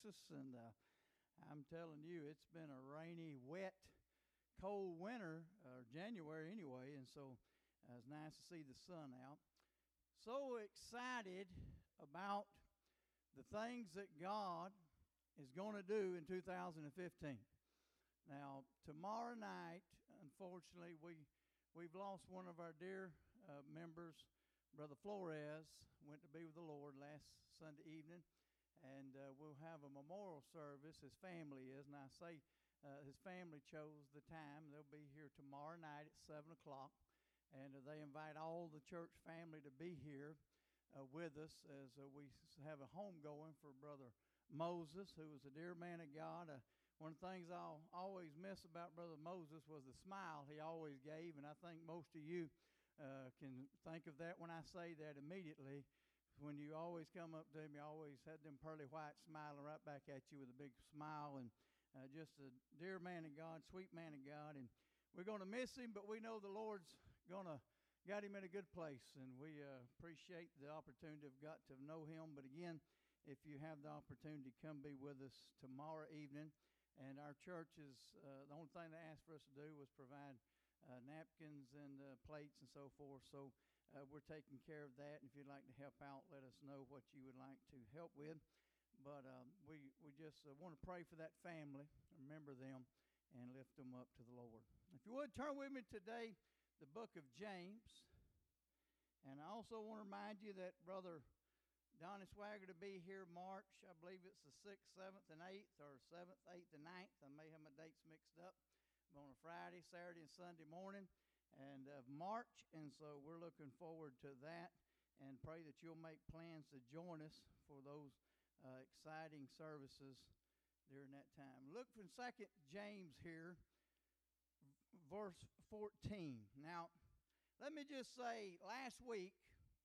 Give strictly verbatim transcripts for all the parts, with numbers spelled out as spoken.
Texas, and uh, I'm telling you, it's been a rainy, wet, cold winter, or January anyway, and so uh, it's nice to see the sun out. So excited about the things that God is going to do in two thousand fifteen. Now, tomorrow night, unfortunately, we, we've lost one of our dear uh, members. Brother Flores went to be with the Lord last Sunday evening, and uh, we'll have a memorial service. His family is, and I say uh, his family chose the time. They'll be here tomorrow night at seven o'clock, and uh, they invite all the church family to be here uh, with us as uh, we have a homegoing for Brother Moses, who was a dear man of God. Uh, one of the things I'll always miss about Brother Moses was the smile he always gave, and I think most of you Uh, can think of that when I say that immediately. When you always come up to him, you always had them pearly whites smiling right back at you with a big smile, and uh, just a dear man of God, sweet man of God. And we're going to miss him, but we know the Lord's going to got him in a good place, and we uh, appreciate the opportunity of got to know him. But again, if you have the opportunity, come be with us tomorrow evening. And our church is uh, the only thing they asked for us to do was provide Uh, napkins and uh, plates and so forth. So uh, we're taking care of that. And if you'd like to help out, let us know what you would like to help with. But um, we, we just uh, want to pray for that family, remember them, and lift them up to the Lord. If you would, turn with me today, the book of James. And I also want to remind you that Brother Donnie Swagger to be here March, I believe it's the sixth, seventh, and eighth, or seventh, eighth, and ninth. I may have my dates mixed up. On a Friday, Saturday, and Sunday morning and of March, and so we're looking forward to that, and pray that you'll make plans to join us for those uh, exciting services during that time. Look from Second James here, verse fourteen. Now, let me just say, last week,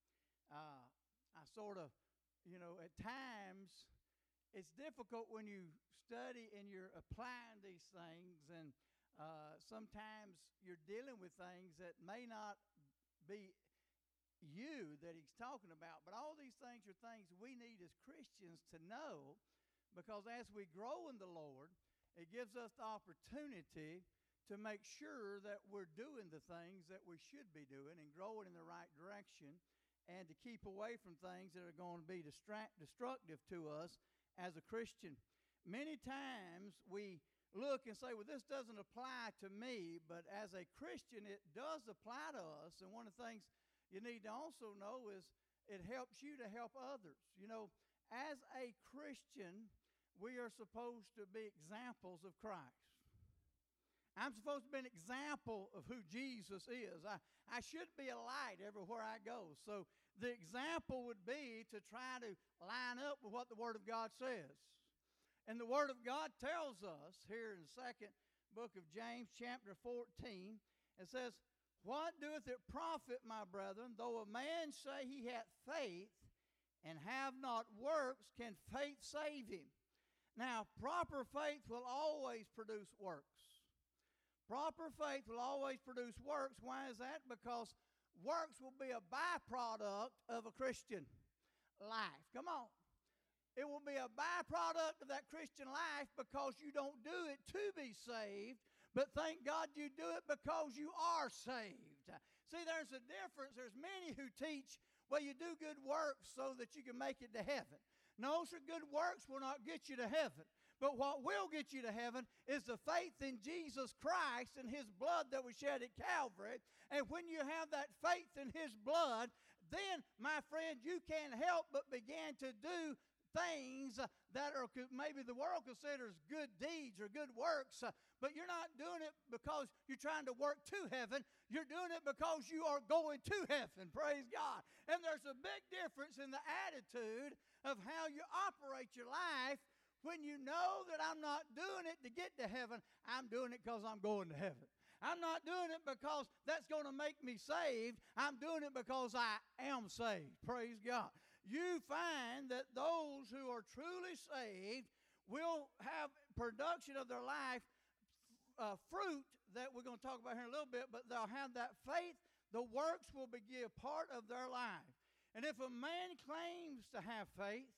uh, I sort of, you know, at times, it's difficult when you study and you're applying these things, and Uh, sometimes you're dealing with things that may not be you that he's talking about. But all these things are things we need as Christians to know, because as we grow in the Lord, it gives us the opportunity to make sure that we're doing the things that we should be doing and growing in the right direction, and to keep away from things that are going to be distract, destructive to us as a Christian. Many times we look and say, well, this doesn't apply to me, but as a Christian, it does apply to us. And one of the things you need to also know is it helps you to help others. You know, as a Christian, we are supposed to be examples of Christ. I'm supposed to be an example of who Jesus is. I, I should be a light everywhere I go. So the example would be to try to line up with what the Word of God says. And the Word of God tells us here in the second book of James, chapter fourteen, it says, "What doeth it profit, my brethren, though a man say he hath faith, and have not works, can faith save him?" Now, proper faith will always produce works. Proper faith will always produce works. Why is that? Because works will be a byproduct of a Christian life. Come on. It will be a byproduct of that Christian life, because you don't do it to be saved, but thank God you do it because you are saved. See, there's a difference. There's many who teach, well, you do good works so that you can make it to heaven. No, sir, good works will not get you to heaven. But what will get you to heaven is the faith in Jesus Christ and His blood that was shed at Calvary. And when you have that faith in His blood, then, my friend, you can't help but begin to do things that are maybe the world considers good deeds or good works, uh, but you're not doing it because you're trying to work to heaven. You're doing it because you are going to heaven. Praise God. And there's a big difference in the attitude of how you operate your life when you know that I'm not doing it to get to heaven. I'm doing it because I'm going to heaven. I'm not doing it because that's going to make me saved. I'm doing it because I am saved. Praise God. You find that those who are truly saved will have production of their life, uh, fruit that we're going to talk about here in a little bit, but they'll have that faith. The works will be a part of their life. And if a man claims to have faith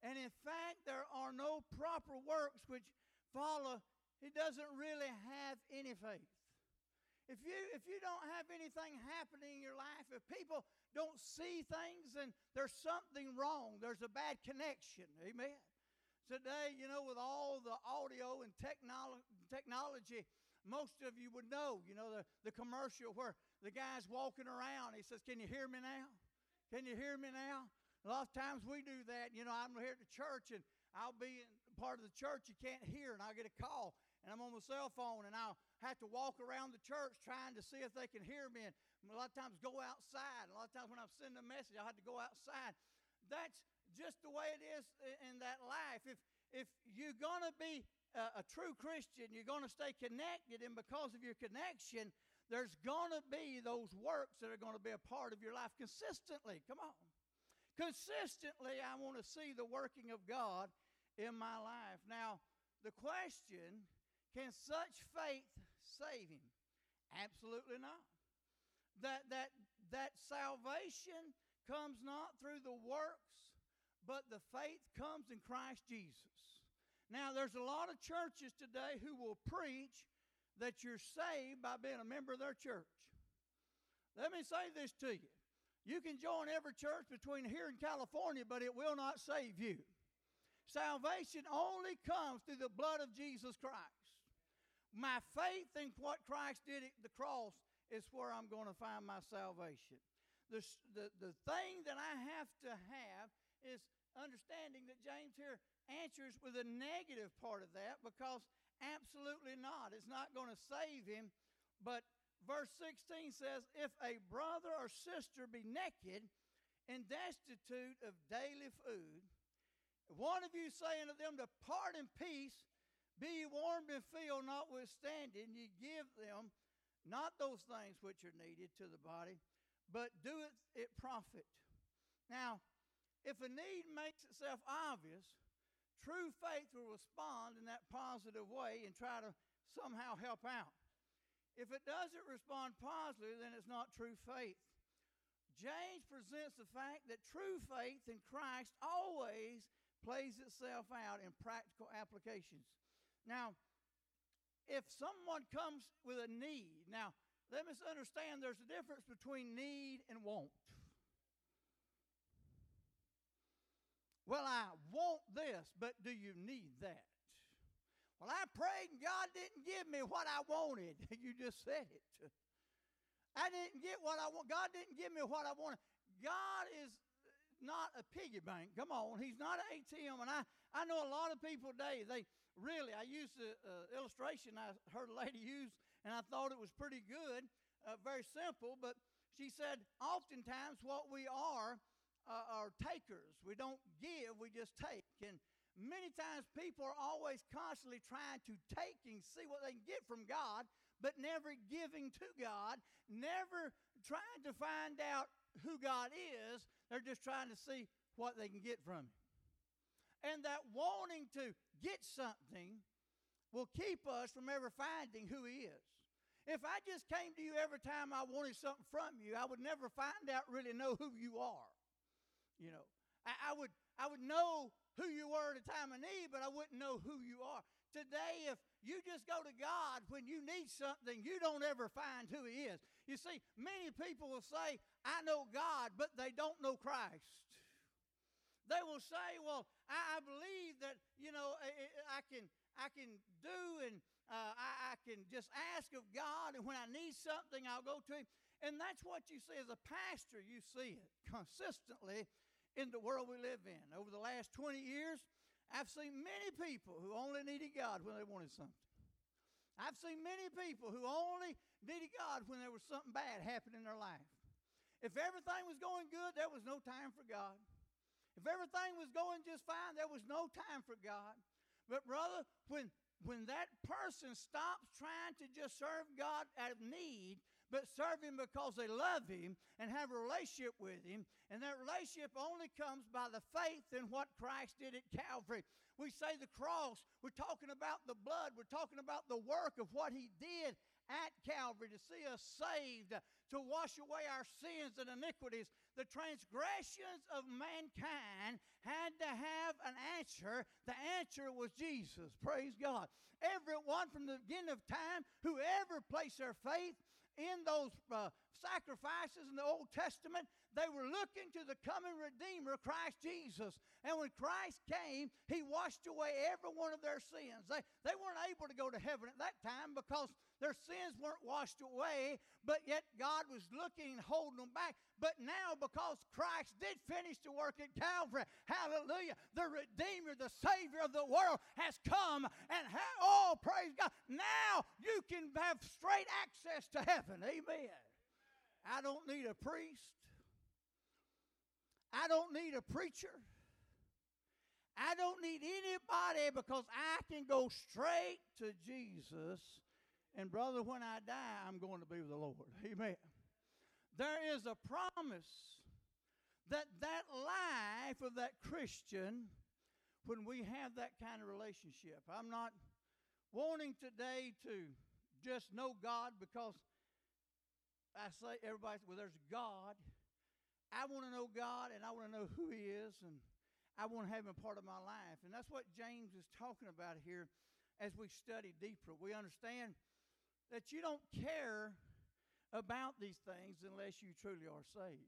And in fact, there are no proper works which follow. He doesn't really have any faith. If you if you don't have anything happening in your life, if people don't see things, then there's something wrong. There's a bad connection. Amen. Today, you know, with all the audio and technolo- technology, most of you would know, you know, the, the commercial where the guy's walking around. He says, "Can you hear me now? Can you hear me now?" A lot of times we do that. You know, I'm here at the church, and I'll be in part of the church you can't hear, and I'll get a call, and I'm on my cell phone, and I'll have to walk around the church trying to see if they can hear me, and a lot of times go outside. A lot of times when I'm sending a message, I'll have to go outside. That's just the way it is in that life. If, if you're going to be a, a true Christian, you're going to stay connected, and because of your connection, there's going to be those works that are going to be a part of your life consistently. Come on. Consistently, I want to see the working of God in my life. Now, the question, can such faith save him? Absolutely not. That, that, that salvation comes not through the works, but the faith comes in Christ Jesus. Now, there's a lot of churches today who will preach that you're saved by being a member of their church. Let me say this to you. You can join every church between here and California, but it will not save you. Salvation only comes through the blood of Jesus Christ. My faith in what Christ did at the cross is where I'm going to find my salvation. The, the, the thing that I have to have is understanding that James here answers with a negative part of that, because absolutely not. It's not going to save him, but verse sixteen says, "If a brother or sister be naked and destitute of daily food, one of you say unto them, Depart in peace, be ye warmed and filled, notwithstanding ye give them not those things which are needed to the body, but do it, it profit." Now, if a need makes itself obvious, true faith will respond in that positive way and try to somehow help out. If it doesn't respond positively, then it's not true faith. James presents the fact that true faith in Christ always plays itself out in practical applications. Now, if someone comes with a need, now, let us understand there's a difference between need and want. Well, I want this, but do you need that? Well, I prayed and God didn't give me what I wanted. You just said it. I didn't get what I want. God didn't give me what I wanted. God is not a piggy bank. Come on. He's not an A T M. And I, I know a lot of people today, they really, I used the uh, illustration I heard a lady use, and I thought it was pretty good, uh, very simple, but she said, oftentimes what we are uh, are takers. We don't give, we just take. And many times people are always constantly trying to take and see what they can get from God, but never giving to God, never trying to find out who God is. They're just trying to see what they can get from Him. And that wanting to get something will keep us from ever finding who He is. If I just came to you every time I wanted something from you, I would never find out, really know who you are. You know, I, I would I would know who you were at a time of need, but I wouldn't know who you are. Today, if you just go to God when you need something, you don't ever find who He is. You see, many people will say, I know God, but they don't know Christ. They will say, well, I, I believe that, you know, I, I can I can do and uh, I, I can just ask of God, and when I need something, I'll go to Him. And that's what you see as a pastor. You see it consistently in the world we live in. Over the last twenty years, I've seen many people who only needed God when they wanted something. I've seen many people who only needed God when there was something bad happening in their life. If everything was going good, there was no time for God. If everything was going just fine, there was no time for God. But brother, when, when that person stops trying to just serve God out of need, but serve Him because they love Him and have a relationship with Him, and that relationship only comes by the faith in what Christ did at Calvary. We say the cross, we're talking about the blood, we're talking about the work of what He did at Calvary to see us saved, to wash away our sins and iniquities. The transgressions of mankind had to have an answer. The answer was Jesus. Praise God. Everyone from the beginning of time, whoever placed their faith in those uh, sacrifices in the Old Testament, they were looking to the coming Redeemer, Christ Jesus. And when Christ came, He washed away every one of their sins. They, they weren't able to go to heaven at that time because their sins weren't washed away, but yet God was looking and holding them back. But now, because Christ did finish the work at Calvary, hallelujah, the Redeemer, the Savior of the world has come, and ha- oh, praise God, now you can have straight access to heaven. Amen. I don't need a priest. I don't need a preacher. I don't need anybody, because I can go straight to Jesus. And brother, when I die, I'm going to be with the Lord. Amen. There is a promise that that life of that Christian, when we have that kind of relationship. I'm not wanting today to just know God because I say, everybody says, well, there's God. I want to know God, and I want to know who He is, and I want to have Him a part of my life. And that's what James is talking about here as we study deeper. We understand that you don't care about these things unless you truly are saved.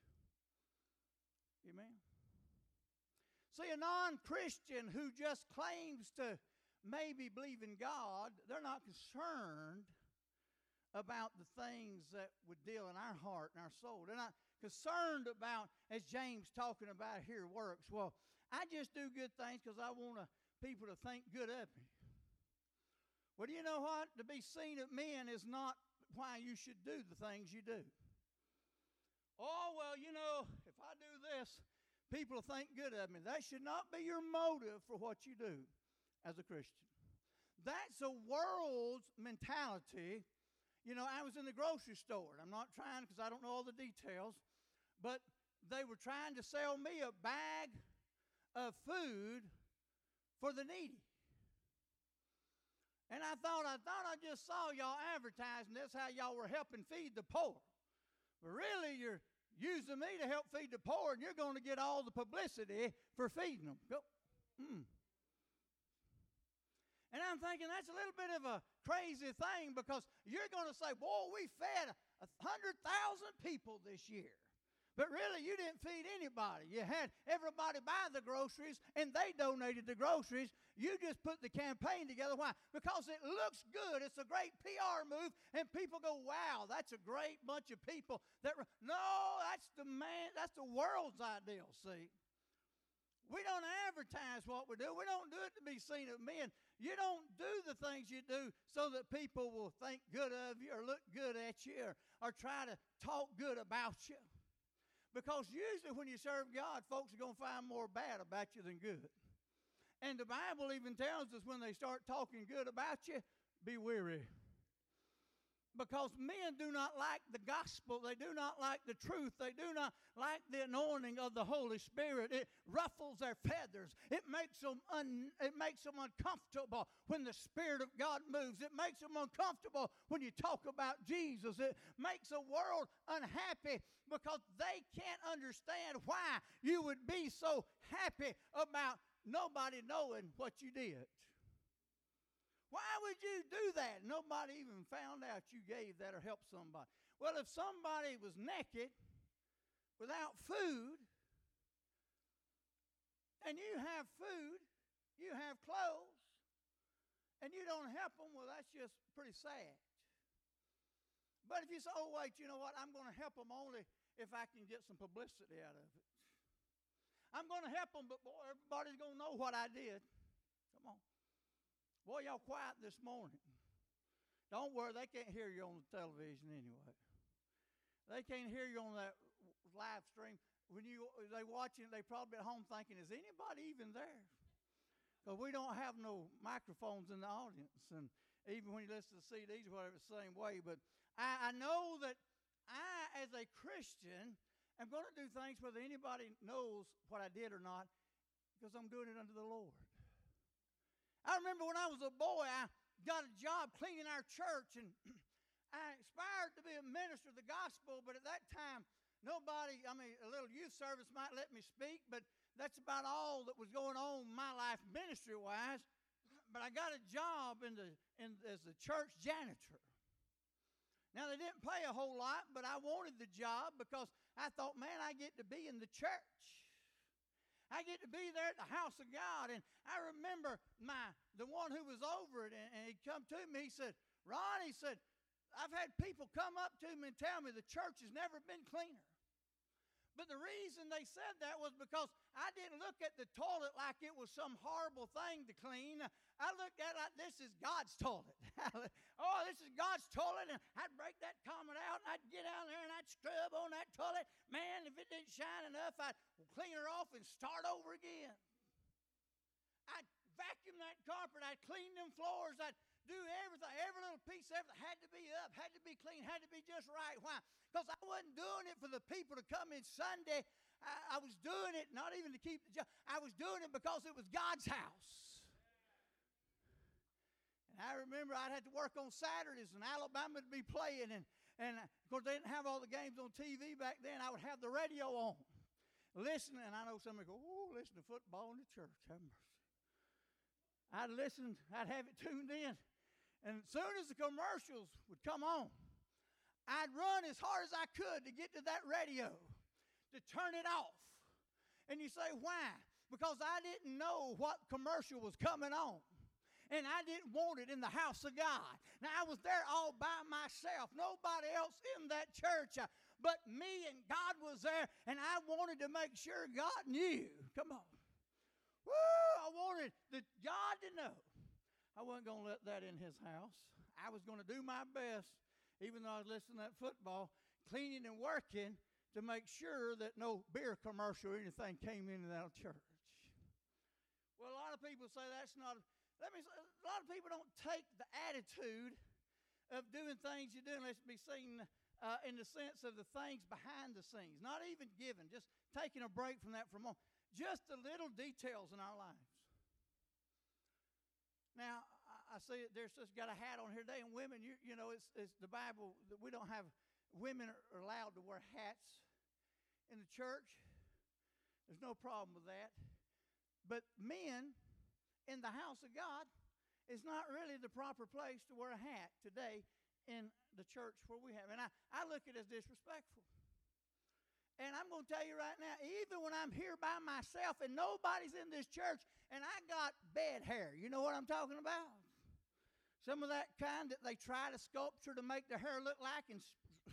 Amen. See, a non-Christian who just claims to maybe believe in God, they're not concerned about the things that would deal in our heart and our soul. They're not concerned about, as James talking about here, works. Well, I just do good things because I want to, people to think good of me. Well, do you know what? To be seen of men is not why you should do the things you do. Oh, well, you know, if I do this, people will think good of me. That should not be your motive for what you do as a Christian. That's a world's mentality. You know, I was in the grocery store, and I'm not trying because I don't know all the details, but they were trying to sell me a bag of food for the needy. And I thought, I thought I just saw y'all advertising this, how y'all were helping feed the poor. But really, you're using me to help feed the poor, and you're going to get all the publicity for feeding them. Go. Mm. And I'm thinking that's a little bit of a crazy thing, because you're going to say, boy, we fed one hundred thousand people this year. But really, you didn't feed anybody. You had everybody buy the groceries, and they donated the groceries. You just put the campaign together. Why? Because it looks good. It's a great P R move, and people go, wow, that's a great bunch of people. That No, that's the man. That's the world's ideal, see. We don't advertise what we do. We don't do it to be seen of men. You don't do the things you do so that people will think good of you or look good at you or, or try to talk good about you. Because usually when you serve God, folks are going to find more bad about you than good. And the Bible even tells us when they start talking good about you, be wary. Because men do not like the gospel. They do not like the truth. They do not like the anointing of the Holy Spirit. It ruffles their feathers. It makes them un, it makes them uncomfortable when the Spirit of God moves. It makes them uncomfortable when you talk about Jesus. It makes the world unhappy because they can't understand why you would be so happy about nobody knowing what you did. Why would you do that? Nobody even found out you gave that or helped somebody. Well, if somebody was naked without food, and you have food, you have clothes, and you don't help them, well, that's just pretty sad. But if you say, oh, wait, you know what? I'm going to help them only if I can get some publicity out of it. I'm going to help them, but, boy, everybody's going to know what I did. Come on. Boy, y'all quiet this morning. Don't worry, they can't hear you on the television anyway. They can't hear you on that live stream. When you they watching, they probably at home thinking, is anybody even there? Because we don't have no microphones in the audience. And even when you listen to C Ds or whatever, it's the same way. But I, I know that I, as a Christian, am going to do things whether anybody knows what I did or not, because I'm doing it unto the Lord. I remember when I was a boy, I got a job cleaning our church, and I aspired to be a minister of the gospel, but at that time, nobody, I mean, a little youth service might let me speak, but that's about all that was going on in my life ministry-wise. But I got a job in the in, as a church janitor. Now, they didn't pay a whole lot, but I wanted the job because I thought, man, I get to be in the church. I get to be there at the house of God. And I remember my the one who was over it, and, and he'd come to me. He said, Ron, he said, I've had people come up to me and tell me the church has never been cleaner. But the reason they said that was because I didn't look at the toilet like it was some horrible thing to clean. I looked at it like this is God's toilet. Oh, this is God's toilet. And I'd break that comment out, and I'd get down there, and I'd scrub on that toilet. Man, if it didn't shine enough, I'd clean her off and start over again. I'd vacuum that carpet. I'd clean them floors. I'd do everything. Every little piece of everything had to be up, had to be clean, had to be just right. Why? Because I wasn't doing it for the people to come in Sunday. I, I was doing it not even to keep the job. I was doing it because it was God's house. And I remember I'd have to work on Saturdays, and Alabama would be playing. And, and of course, they didn't have all the games on T V back then. I would have the radio on, listening. And I know somebody go, oh, listen to football in the church. Have mercy. I'd listen. I'd have it tuned in. And as soon as the commercials would come on, I'd run as hard as I could to get to that radio, to turn it off. And you say, why? Because I didn't know what commercial was coming on. And I didn't want it in the house of God. Now, I was there all by myself. Nobody else in that church. Uh, but me and God was there, and I wanted to make sure God knew. Come on. Woo! I wanted the God to know. I wasn't going to let that in his house. I was going to do my best, even though I was listening to that football, cleaning and working to make sure that no beer commercial or anything came into that church. Well, a lot of people say that's not, let me say, a lot of people don't take the attitude of doing things you do unless it be seen uh, in the sense of the things behind the scenes. Not even giving, just taking a break from that for a moment. Just the little details in our lives. Now, I see it, there's just got a hat on here today, and women, you, you know, it's, it's the Bible, we don't have, women are allowed to wear hats in the church. There's no problem with that. But men in the house of God is not really the proper place to wear a hat today in the church where we have. And I, I look at it as disrespectful. And I'm going to tell you right now, even when I'm here by myself and nobody's in this church and I got bed hair, you know what I'm talking about? Some of that kind that they try to sculpture to make the hair look like, and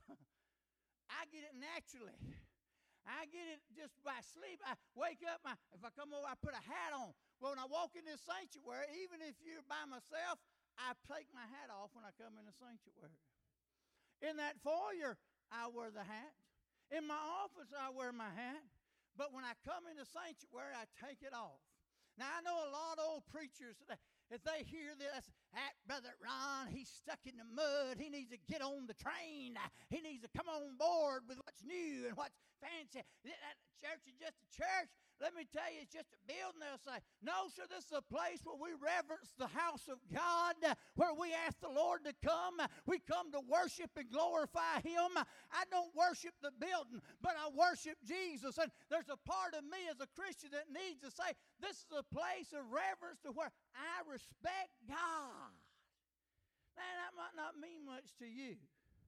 I get it naturally. I get it just by sleep. I wake up, my, if I come over, I put a hat on. Well, when I walk in this sanctuary, even if you're by myself, I take my hat off when I come in the sanctuary. In that foyer, I wear the hat. In my office, I wear my hat. But when I come in the sanctuary, I take it off. Now, I know a lot of old preachers, if they hear this, that Brother Ron, he's stuck in the mud. He needs to get on the train. He needs to come on board with what's new and what's fancy. That church is just a church. Let me tell you, it's just a building. They'll say, no, sir, this is a place where we reverence the house of God, where we ask the Lord to come. We come to worship and glorify Him. I don't worship the building, but I worship Jesus. And there's a part of me as a Christian that needs to say, this is a place of reverence to where I respect God. Now, that might not mean much to you,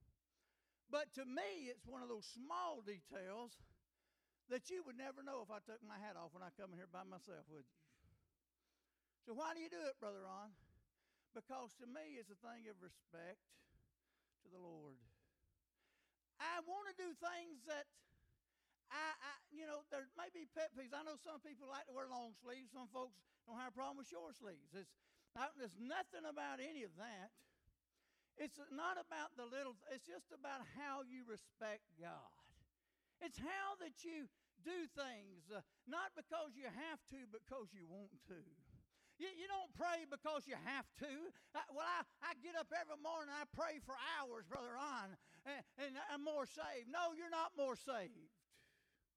but to me, it's one of those small details that you would never know if I took my hat off when I come in here by myself, would you? So why do you do it, Brother Ron? Because to me, it's a thing of respect to the Lord. I want to do things that I, I, you know, there may be pet peeves. I know some people like to wear long sleeves. Some folks don't have a problem with short sleeves. It's, I, there's nothing about any of that. It's not about the little, it's just about how you respect God. It's how that you do things, uh, not because you have to, but because you want to. You, you don't pray because you have to. I, well, I, I get up every morning and I pray for hours, Brother Ron, and, and I'm more saved. No, you're not more saved.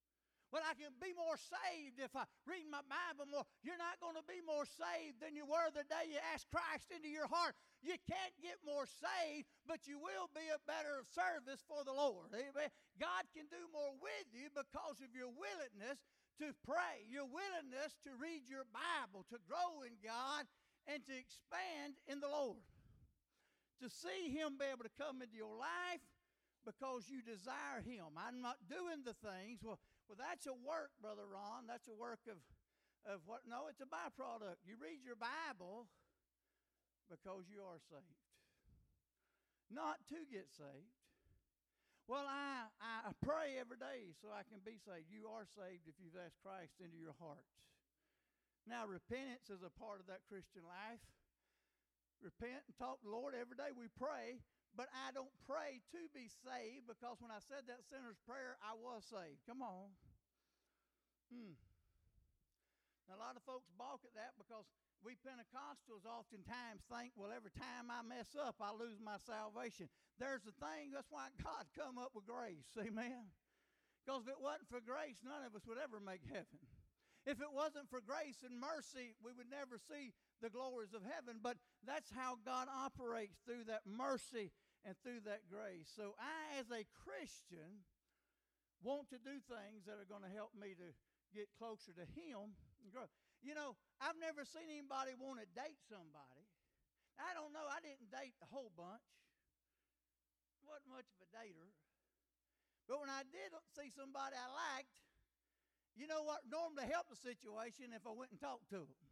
Well, I can be more saved if I read my Bible more. You're not going to be more saved than you were the day you asked Christ into your heart. You can't get more saved, but you will be a better service for the Lord. Amen. God can do more with you because of your willingness to pray, your willingness to read your Bible, to grow in God, and to expand in the Lord. To see Him be able to come into your life because you desire Him. I'm not doing the things. Well, well, that's a work, Brother Ron. That's a work of, of what? No, it's a byproduct. You read your Bible because you are saved, not to get saved. Well, I, I pray every day so I can be saved. You are saved if you've asked Christ into your heart. Now, repentance is a part of that Christian life. Repent and talk to the Lord every day. We pray. But I don't pray to be saved, because when I said that sinner's prayer, I was saved. Come on. Hmm. Now, a lot of folks balk at that because we Pentecostals oftentimes think, well, every time I mess up, I lose my salvation. There's the thing. That's why God come up with grace. Amen. Because if it wasn't for grace, none of us would ever make heaven. If it wasn't for grace and mercy, we would never see the glories of heaven. But that's how God operates, through that mercy and through that grace. So I, as a Christian, want to do things that are going to help me to get closer to Him and grow. You know, I've never seen anybody want to date somebody. I don't know. I didn't date a whole bunch. Wasn't much of a dater. But when I did see somebody I liked, you know what normally helped the situation? If I went and talked to them.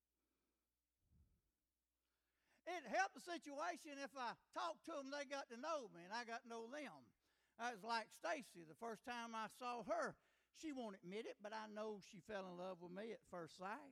It helped the situation if I talked to them, they got to know me, and I got to know them. That was like Stacy. The first time I saw her, she won't admit it, but I know she fell in love with me at first sight.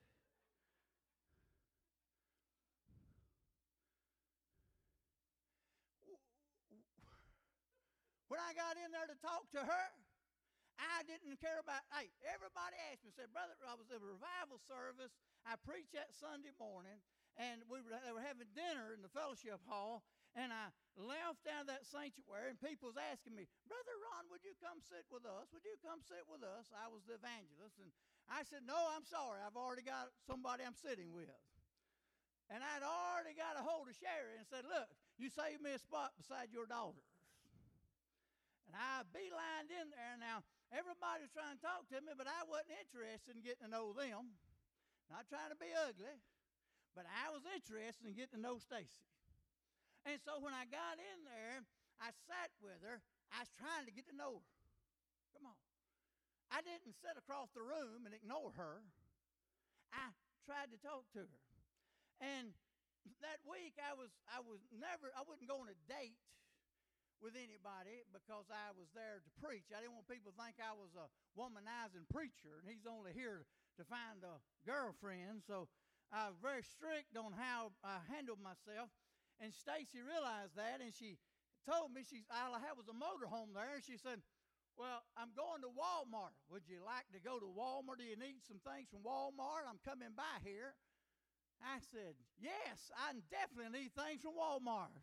When I got in there to talk to her, I didn't care about, hey, everybody asked me, said, brother, I was at a revival service. I preached that Sunday morning, and we were, they were having dinner in the fellowship hall, and I left out of that sanctuary, and people was asking me, Brother Ron, would you come sit with us? Would you come sit with us? I was the evangelist, and I said, no, I'm sorry. I've already got somebody I'm sitting with. And I'd already got a hold of Sherry and said, look, you saved me a spot beside your daughters. And I beelined in there. Now, everybody was trying to talk to me, but I wasn't interested in getting to know them. Not trying to be ugly, but I was interested in getting to know Stacy. And so when I got in there, I sat with her. I was trying to get to know her. Come on. I didn't sit across the room and ignore her. I tried to talk to her. And that week I was I was never, I wouldn't go on a date with anybody because I was there to preach. I didn't want people to think I was a womanizing preacher and he's only here to find a girlfriend. So I was very strict on how I handled myself. And Stacy realized that, and she told me, she, all I had was a motorhome there, and she said, well, I'm going to Walmart. Would you like to go to Walmart? Do you need some things from Walmart? I'm coming by here. I said, yes, I definitely need things from Walmart.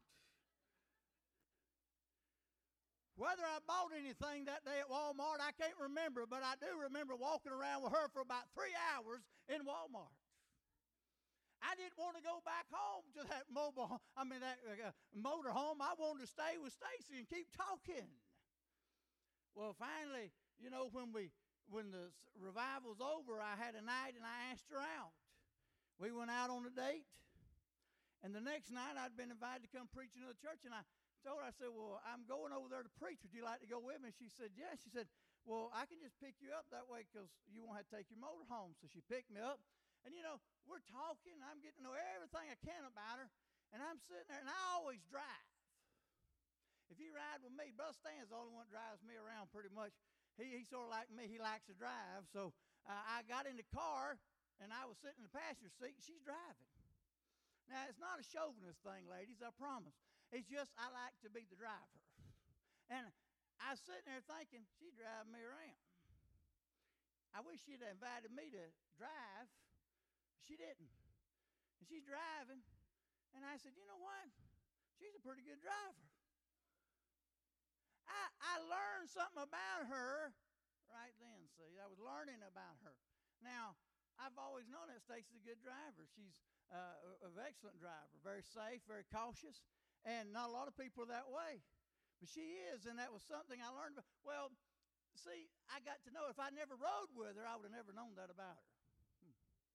Whether I bought anything that day at Walmart, I can't remember, but I do remember walking around with her for about three hours in Walmart. I didn't want to go back home to that mobile, I mean that uh, motor home. I wanted to stay with Stacy and keep talking. Well, finally, you know, when we when the revival's over, I had a night and I asked her out. We went out on a date, and the next night I'd been invited to come preach in the church, and I told her, I said, well, I'm going over there to preach. Would you like to go with me? She said, yes. She said, well, I can just pick you up that way because you won't have to take your motor home. So she picked me up. And, you know, we're talking. I'm getting to know everything I can about her. And I'm sitting there, and I always drive. If you ride with me, Brother Stan's the only one that drives me around pretty much. He, he's sort of like me. He likes to drive. So uh, I got in the car, and I was sitting in the passenger seat, and she's driving. Now, it's not a chauvinist thing, ladies, I promise. It's just I like to be the driver. And I was sitting there thinking, she's driving me around. I wish she'd have invited me to drive. She didn't. And she's driving. And I said, you know what? She's a pretty good driver. I, I learned something about her right then, see. I was learning about her. Now, I've always known that Stacy's a good driver. She's uh, an excellent driver, very safe, very cautious, and not a lot of people are that way. But she is, and that was something I learned about. Well, see, I got to know if I never rode with her, I would have never known that about her. Hmm.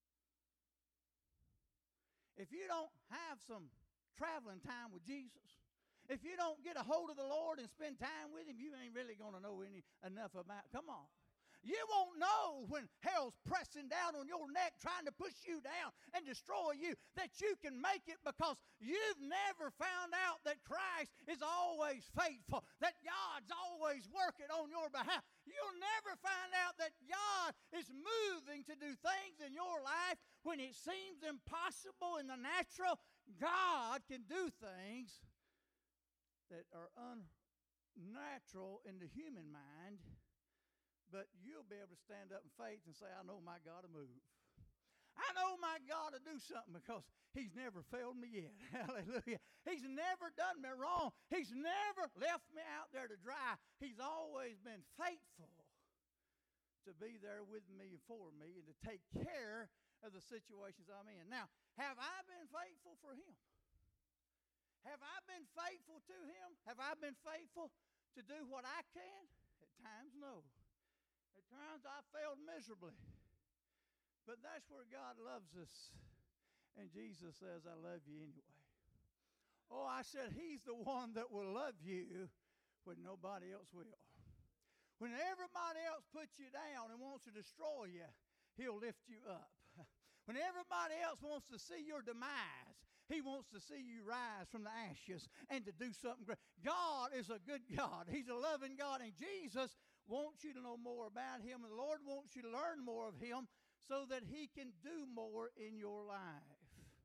If you don't have some traveling time with Jesus, if you don't get a hold of the Lord and spend time with Him, you ain't really going to know any enough about. Come on. You won't know when hell's pressing down on your neck trying to push you down and destroy you that you can make it, because you've never found out that Christ is always faithful, that God's always working on your behalf. You'll never find out that God is moving to do things in your life when it seems impossible in the natural. God can do things that are unnatural in the human mind. But you'll be able to stand up in faith and say, I know my God will move. I know my God will do something, because He's never failed me yet. Hallelujah. He's never done me wrong. He's never left me out there to dry. He's always been faithful to be there with me and for me and to take care of the situations I'm in. Now, have I been faithful for Him? Have I been faithful to Him? Have I been faithful to do what I can? At times, no. At times I failed miserably. But that's where God loves us. And Jesus says, I love you anyway. Oh, I said, He's the one that will love you when nobody else will. When everybody else puts you down and wants to destroy you, He'll lift you up. When everybody else wants to see your demise, He wants to see you rise from the ashes and to do something great. God is a good God. He's a loving God. And Jesus wants you to know more about Him. And the Lord wants you to learn more of Him so that He can do more in your life.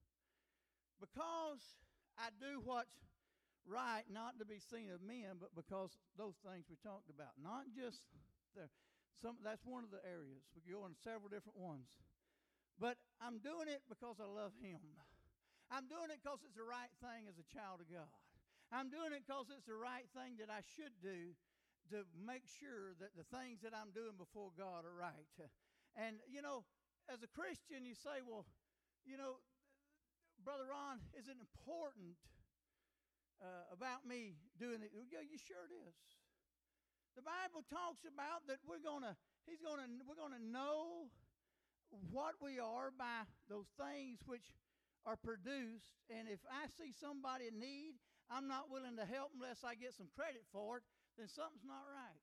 Because I do what's right, not to be seen of men, but because those things we talked about. Not just there. Some, that's one of the areas. We go on several different ones. But I'm doing it because I love Him. I'm doing it because it's the right thing as a child of God. I'm doing it because it's the right thing that I should do to make sure that the things that I'm doing before God are right. And, you know, as a Christian, you say, well, you know, Brother Ron, is it important uh, about me doing it? Yeah, you sure it is. The Bible talks about that we're gonna, He's gonna, we're gonna know what we are by those things which are produced. And if I see somebody in need, I'm not willing to help unless I get some credit for it, then something's not right.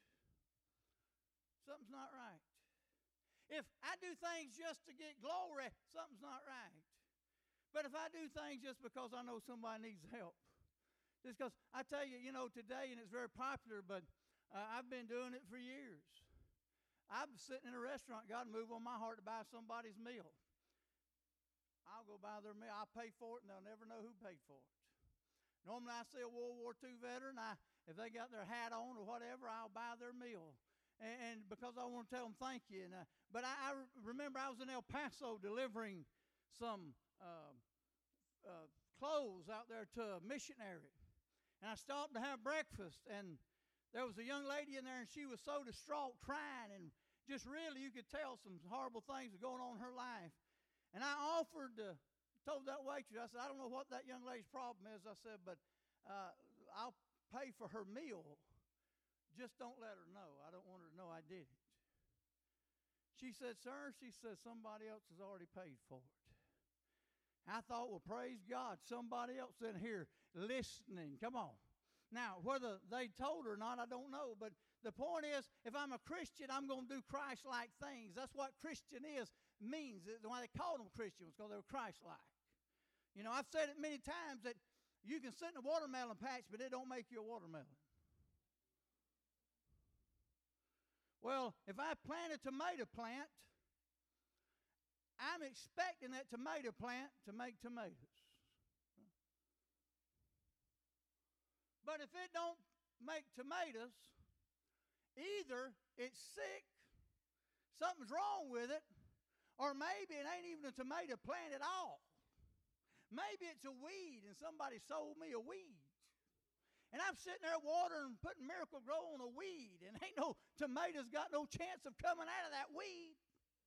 Something's not right. If I do things just to get glory, something's not right. But if I do things just because I know somebody needs help, just because I tell you, you know, today, and it's very popular, but uh, I've been doing it for years. I'm sitting in a restaurant, God moved on my heart to buy somebody's meal. I'll go buy their meal. I'll pay for it, and they'll never know who paid for it. Normally, I see a World War Two veteran. I, if they got their hat on or whatever, I'll buy their meal. And, and because I want to tell them thank you. And, uh, but I, I remember I was in El Paso delivering some uh, uh, clothes out there to a missionary. And I stopped to have breakfast, and there was a young lady in there, and she was so distraught, crying, and just really you could tell some horrible things were going on in her life. And I offered to, told that waitress, I said, I don't know what that young lady's problem is. I said, but uh, I'll pay for her meal. Just don't let her know. I don't want her to know I did it. She said, sir, she said, somebody else has already paid for it. I thought, well, praise God, somebody else in here listening. Come on. Now, whether they told her or not, I don't know. But the point is, if I'm a Christian, I'm going to do Christ-like things. That's what Christian is, means. Why they called them Christians, because they were Christ-like. You know, I've said it many times that you can sit in a watermelon patch, but it don't make you a watermelon. Well, if I plant a tomato plant, I'm expecting that tomato plant to make tomatoes. But if it don't make tomatoes, either it's sick, something's wrong with it, or maybe it ain't even a tomato plant at all. Maybe it's a weed and somebody sold me a weed. And I'm sitting there watering and putting Miracle-Gro on a weed, and ain't no tomatoes got no chance of coming out of that weed.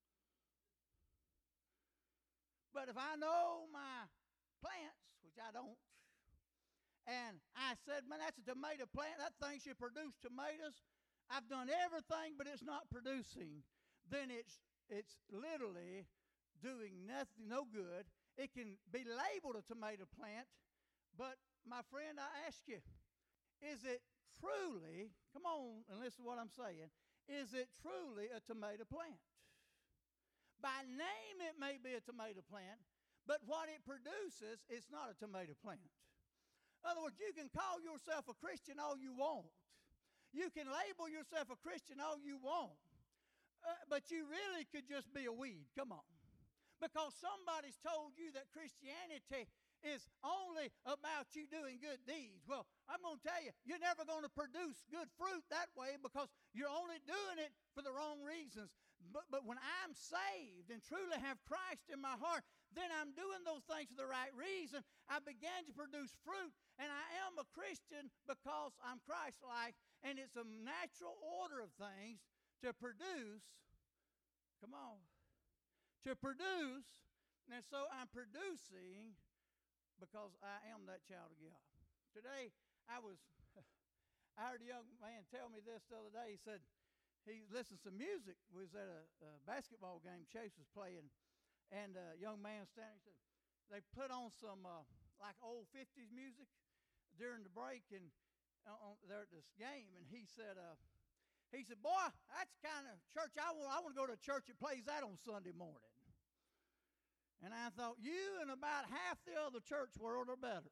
But if I know my plants, which I don't, and I said, man, that's a tomato plant, that thing should produce tomatoes, I've done everything, but it's not producing, then it's it's literally doing nothing, no good. It can be labeled a tomato plant, but my friend, I ask you, is it truly, come on and listen to what I'm saying, is it truly a tomato plant? By name it may be a tomato plant, but what it produces is not a tomato plant. In other words, you can call yourself a Christian all you want. You can label yourself a Christian all you want, uh, but you really could just be a weed. Come on. Because somebody's told you that Christianity is only about you doing good deeds. Well, I'm going to tell you, you're never going to produce good fruit that way because you're only doing it for the wrong reasons. But, but when I'm saved and truly have Christ in my heart, then I'm doing those things for the right reason. I began to produce fruit, and I am a Christian because I'm Christ-like, and it's a natural order of things to produce, come on, to produce, and so I'm producing because I am that child of God. Today, I was, I heard a young man tell me this the other day. He said he listened to some music. We was at a, a basketball game Chase was playing, and a young man standing, he said, they put on some uh, like old fifties music during the break and uh, on there at this game, and he said, uh, he said, boy, that's kind of church I want. I want to go to a church that plays that on Sunday morning. And I thought, you and about half the other church world are better.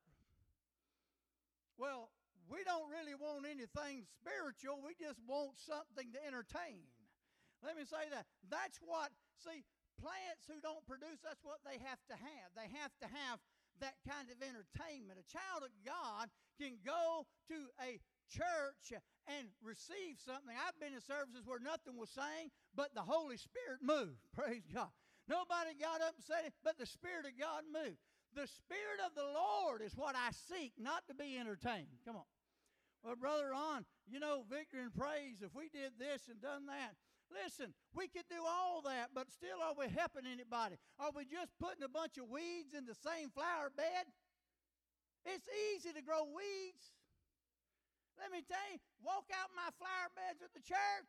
Well, we don't really want anything spiritual. We just want something to entertain. Let me say that. That's what, see, plants who don't produce, that's what they have to have. They have to have that kind of entertainment. A child of God can go to a church and receive something. I've been in services where nothing was sang, but the Holy Spirit moved. Praise God. Nobody got up and said it, but the Spirit of God moved. The Spirit of the Lord is what I seek, not to be entertained. Come on. Well, Brother Ron, you know, victory and praise, if we did this and done that, listen, we could do all that, but still are we helping anybody? Are we just putting a bunch of weeds in the same flower bed? It's easy to grow weeds. Let me tell you, walk out my flower beds at the church.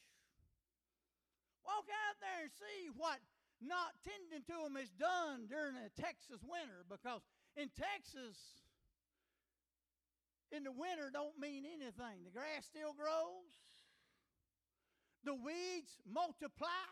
Walk out there and see what not tending to them is done during a Texas winter, because in Texas, in the winter don't mean anything. The grass still grows. The weeds multiply.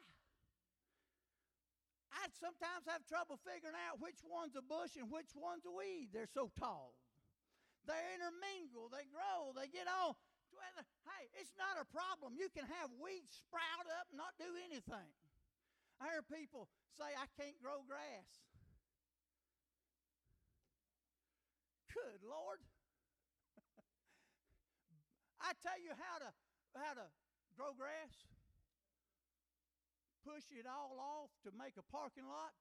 I sometimes have trouble figuring out which one's a bush and which one's a weed. They're so tall. They intermingle. They grow. They get all. Hey, it's not a problem. You can have weeds sprout up and not do anything. I hear people say, I can't grow grass. Good Lord. I tell you how to how to grow grass. Push it all off to make a parking lot.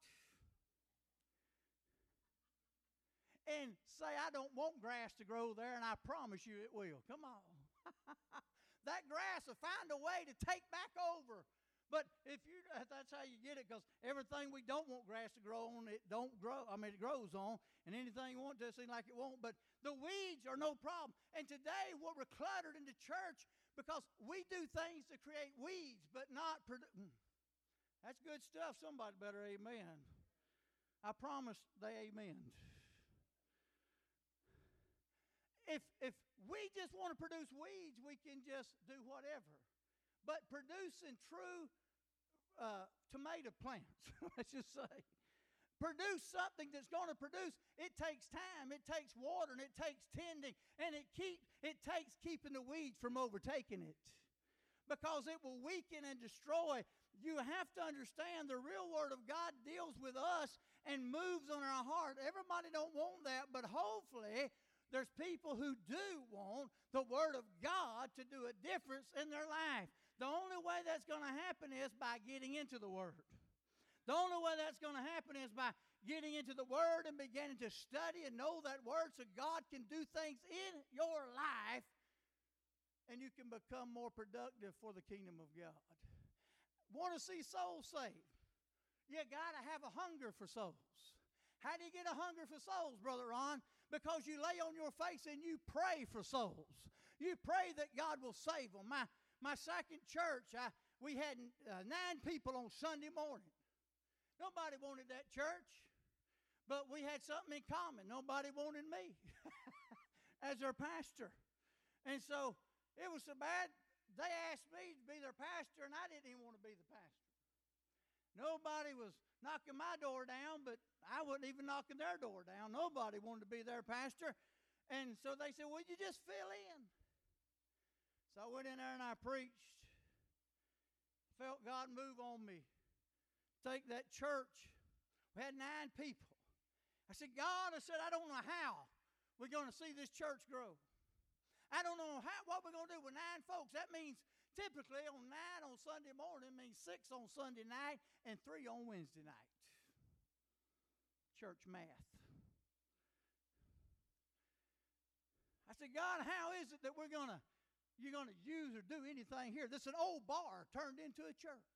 And say, I don't want grass to grow there, and I promise you it will. Come on. That grass will find a way to take back over. But if you, that's how you get it, because everything we don't want grass to grow on, it don't grow. I mean, it grows on, and anything you want to seem like it won't. But the weeds are no problem. And today, what we're cluttered into church because we do things to create weeds, but not produce. That's good stuff. Somebody better amen. I promise they amen. If if we just want to produce weeds, we can just do whatever. But producing true uh, tomato plants, let's just say, produce something that's going to produce. It takes time, it takes water, and it takes tending, and it keep it takes keeping the weeds from overtaking it, because it will weaken and destroy. You have to understand the real Word of God deals with us and moves on our heart. Everybody don't want that, but hopefully there's people who do want the Word of God to do a difference in their life. The only way that's going to happen is by getting into the Word. The only way that's going to happen is by getting into the Word and beginning to study and know that Word so God can do things in your life and you can become more productive for the kingdom of God. Want to see souls saved? You got to have a hunger for souls. How do you get a hunger for souls, Brother Ron? Because you lay on your face and you pray for souls. You pray that God will save them. My, my second church, I, we had uh, nine people on Sunday morning. Nobody wanted that church, but we had something in common. Nobody wanted me as their pastor. And so it was so bad, they asked me to be their pastor, and I didn't even want to be the pastor. Nobody was knocking my door down, but I wasn't even knocking their door down. Nobody wanted to be their pastor. And so they said, "Well, you just fill in." So I went in there and I preached. Felt God move on me. Take that church. We had nine people. I said, "God," I said, "I don't know how we're going to see this church grow. I don't know how, what we're going to do with nine folks." That means typically on nine on Sunday morning means six on Sunday night and three on Wednesday night. Church math. I said, "God, how is it that we're going to, you're going to use or do anything here? This is an old bar turned into a church."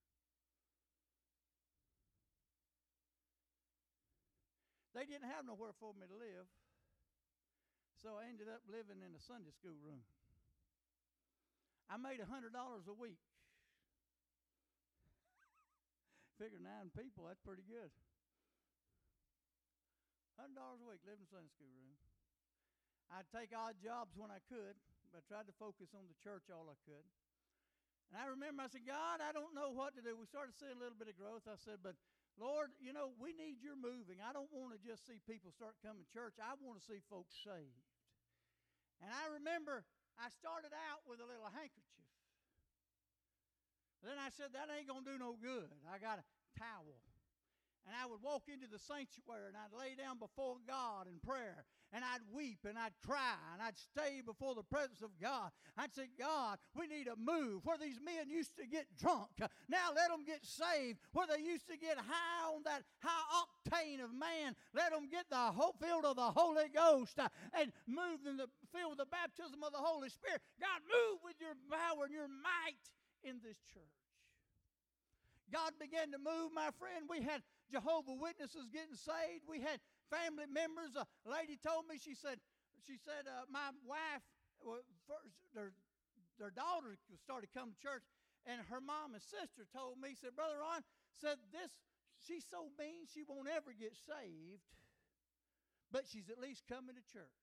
They didn't have nowhere for me to live, so I ended up living in a Sunday school room. I made one hundred dollars a week. Figure nine people, that's pretty good. one hundred dollars a week, living in a Sunday school room. I'd take odd jobs when I could, but I tried to focus on the church all I could. And I remember I said, "God, I don't know what to do." We started seeing a little bit of growth. I said, "But Lord, you know, we need your moving. I don't want to just see people start coming to church. I want to see folks saved." And I remember I started out with a little handkerchief. Then I said, "That ain't going to do no good." I got a towel. And I would walk into the sanctuary and I'd lay down before God in prayer. And I'd weep and I'd cry and I'd stay before the presence of God. I'd say, "God, we need a move. Where these men used to get drunk, now let them get saved. Where they used to get high on that high octane of man, let them get the whole field of the Holy Ghost uh, and move in the field with the baptism of the Holy Spirit. God, move with your power and your might in this church." God began to move, my friend. We had Jehovah's Witnesses getting saved. We had family members. A lady told me, she said, she said, uh, my wife, well, first, their, their daughter started coming to church, and her mom and sister told me, said, "Brother Ron," said, "this, she's so mean she won't ever get saved, but she's at least coming to church."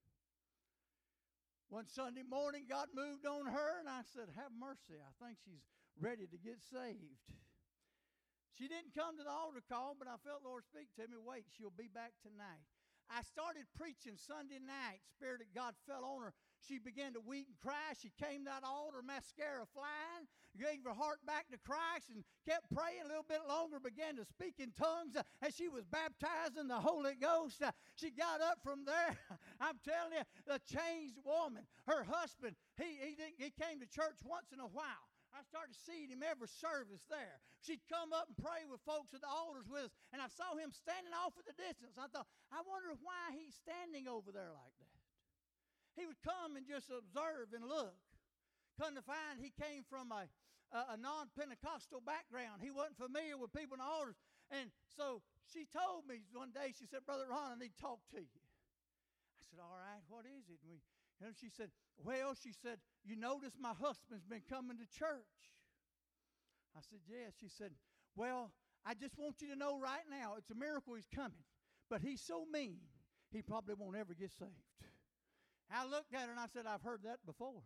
One Sunday morning, God moved on her, and I said, "Have mercy. I think she's ready to get saved." She didn't come to the altar call, but I felt the Lord speak to me, "Wait, she'll be back tonight." I started preaching Sunday night. Spirit of God fell on her. She began to weep and cry. She came to that altar, mascara flying, gave her heart back to Christ, and kept praying a little bit longer, began to speak in tongues uh, as she was baptized in the Holy Ghost. Uh, she got up from there. I'm telling you, a changed woman. Her husband, he, he, didn't, he came to church once in a while. I started seeing him every service there. She'd come up and pray with folks at the altars with us, and I saw him standing off at the distance. I thought, I wonder why he's standing over there like that. He would come and just observe and look. Come to find he came from a, a, a non-Pentecostal background. He wasn't familiar with people in the altars. And so she told me one day, she said, "Brother Ron, I need to talk to you." I said, "All right, what is it?" And we, you know, she said, "Well," she said, "you notice my husband's been coming to church." I said, "Yes." She said, "Well, I just want you to know right now, it's a miracle he's coming, but he's so mean, he probably won't ever get saved." I looked at her and I said, "I've heard that before."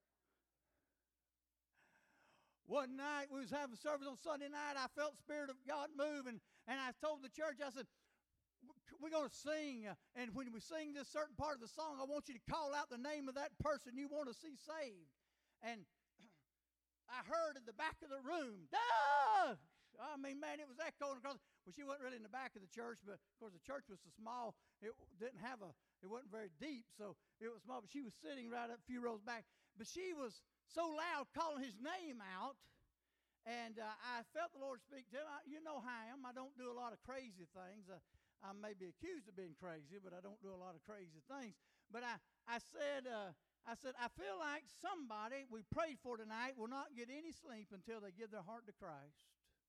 One night we was having service on Sunday night. I felt the Spirit of God moving, and I told the church, I said, "We're going to sing, uh, and when we sing this certain part of the song, I want you to call out the name of that person you want to see saved." And I heard in the back of the room, "Doug!" I mean, man, it was echoing across. Well, she wasn't really in the back of the church, but of course the church was so small, it didn't have a, it wasn't very deep, so it was small. But she was sitting right up a few rows back. But she was so loud calling his name out, And uh, I felt the Lord speak to him. I, you know how I am. I don't do a lot of crazy things. Uh, I may be accused of being crazy, but I don't do a lot of crazy things. But I, I said, uh, I said, I feel like somebody we prayed for tonight will not get any sleep until they give their heart to Christ.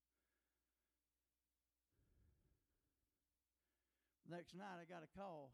Next night I got a call,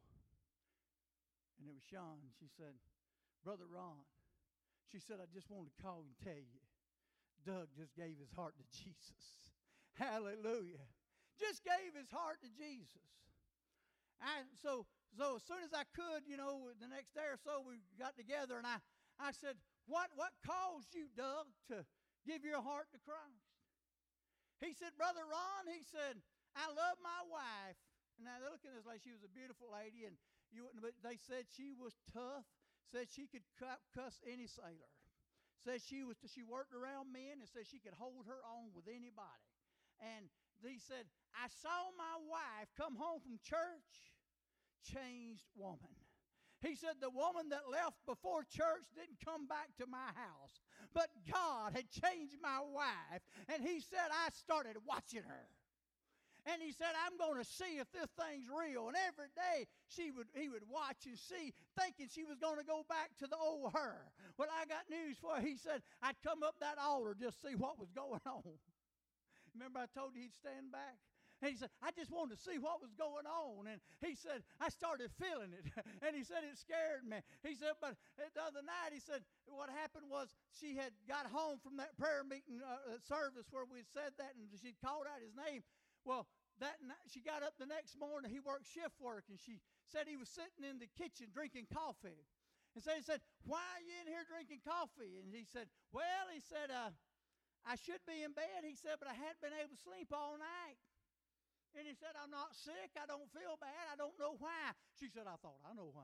and it was Sean. She said, Brother Ron, she said, I just wanted to call and tell you, Doug just gave his heart to Jesus. Hallelujah. Just gave his heart to Jesus. I, so, so as soon as I could, you know, the next day or so, we got together, and I, I said, what, what caused you, Doug, to give your heart to Christ? He said, Brother Ron, he said, I love my wife. And now they're looking at us like she was a beautiful lady, and you wouldn't, but they said she was tough, said she could cuss any sailor. Said she was she worked around men, and said she could hold her own with anybody. And he said, I saw my wife come home from church, changed woman. He said the woman that left before church didn't come back to my house, but God had changed my wife. And he said I started watching her. And he said, I'm going to see if this thing's real. And every day she would, he would watch and see, thinking she was going to go back to the old her. Well, I got news for her. He said, I'd come up that altar just see what was going on. Remember I told you he'd stand back? And he said, I just wanted to see what was going on. And he said, I started feeling it. And he said, it scared me. He said, but the other night, he said, what happened was she had got home from that prayer meeting uh, service where we said that, and she'd called out his name. Well, that night, she got up the next morning. He worked shift work, and she said he was sitting in the kitchen drinking coffee. And so he said, why are you in here drinking coffee? And he said, well, he said, uh, I should be in bed. He said, but I hadn't been able to sleep all night. And he said, I'm not sick. I don't feel bad. I don't know why. She said, I thought, I know why.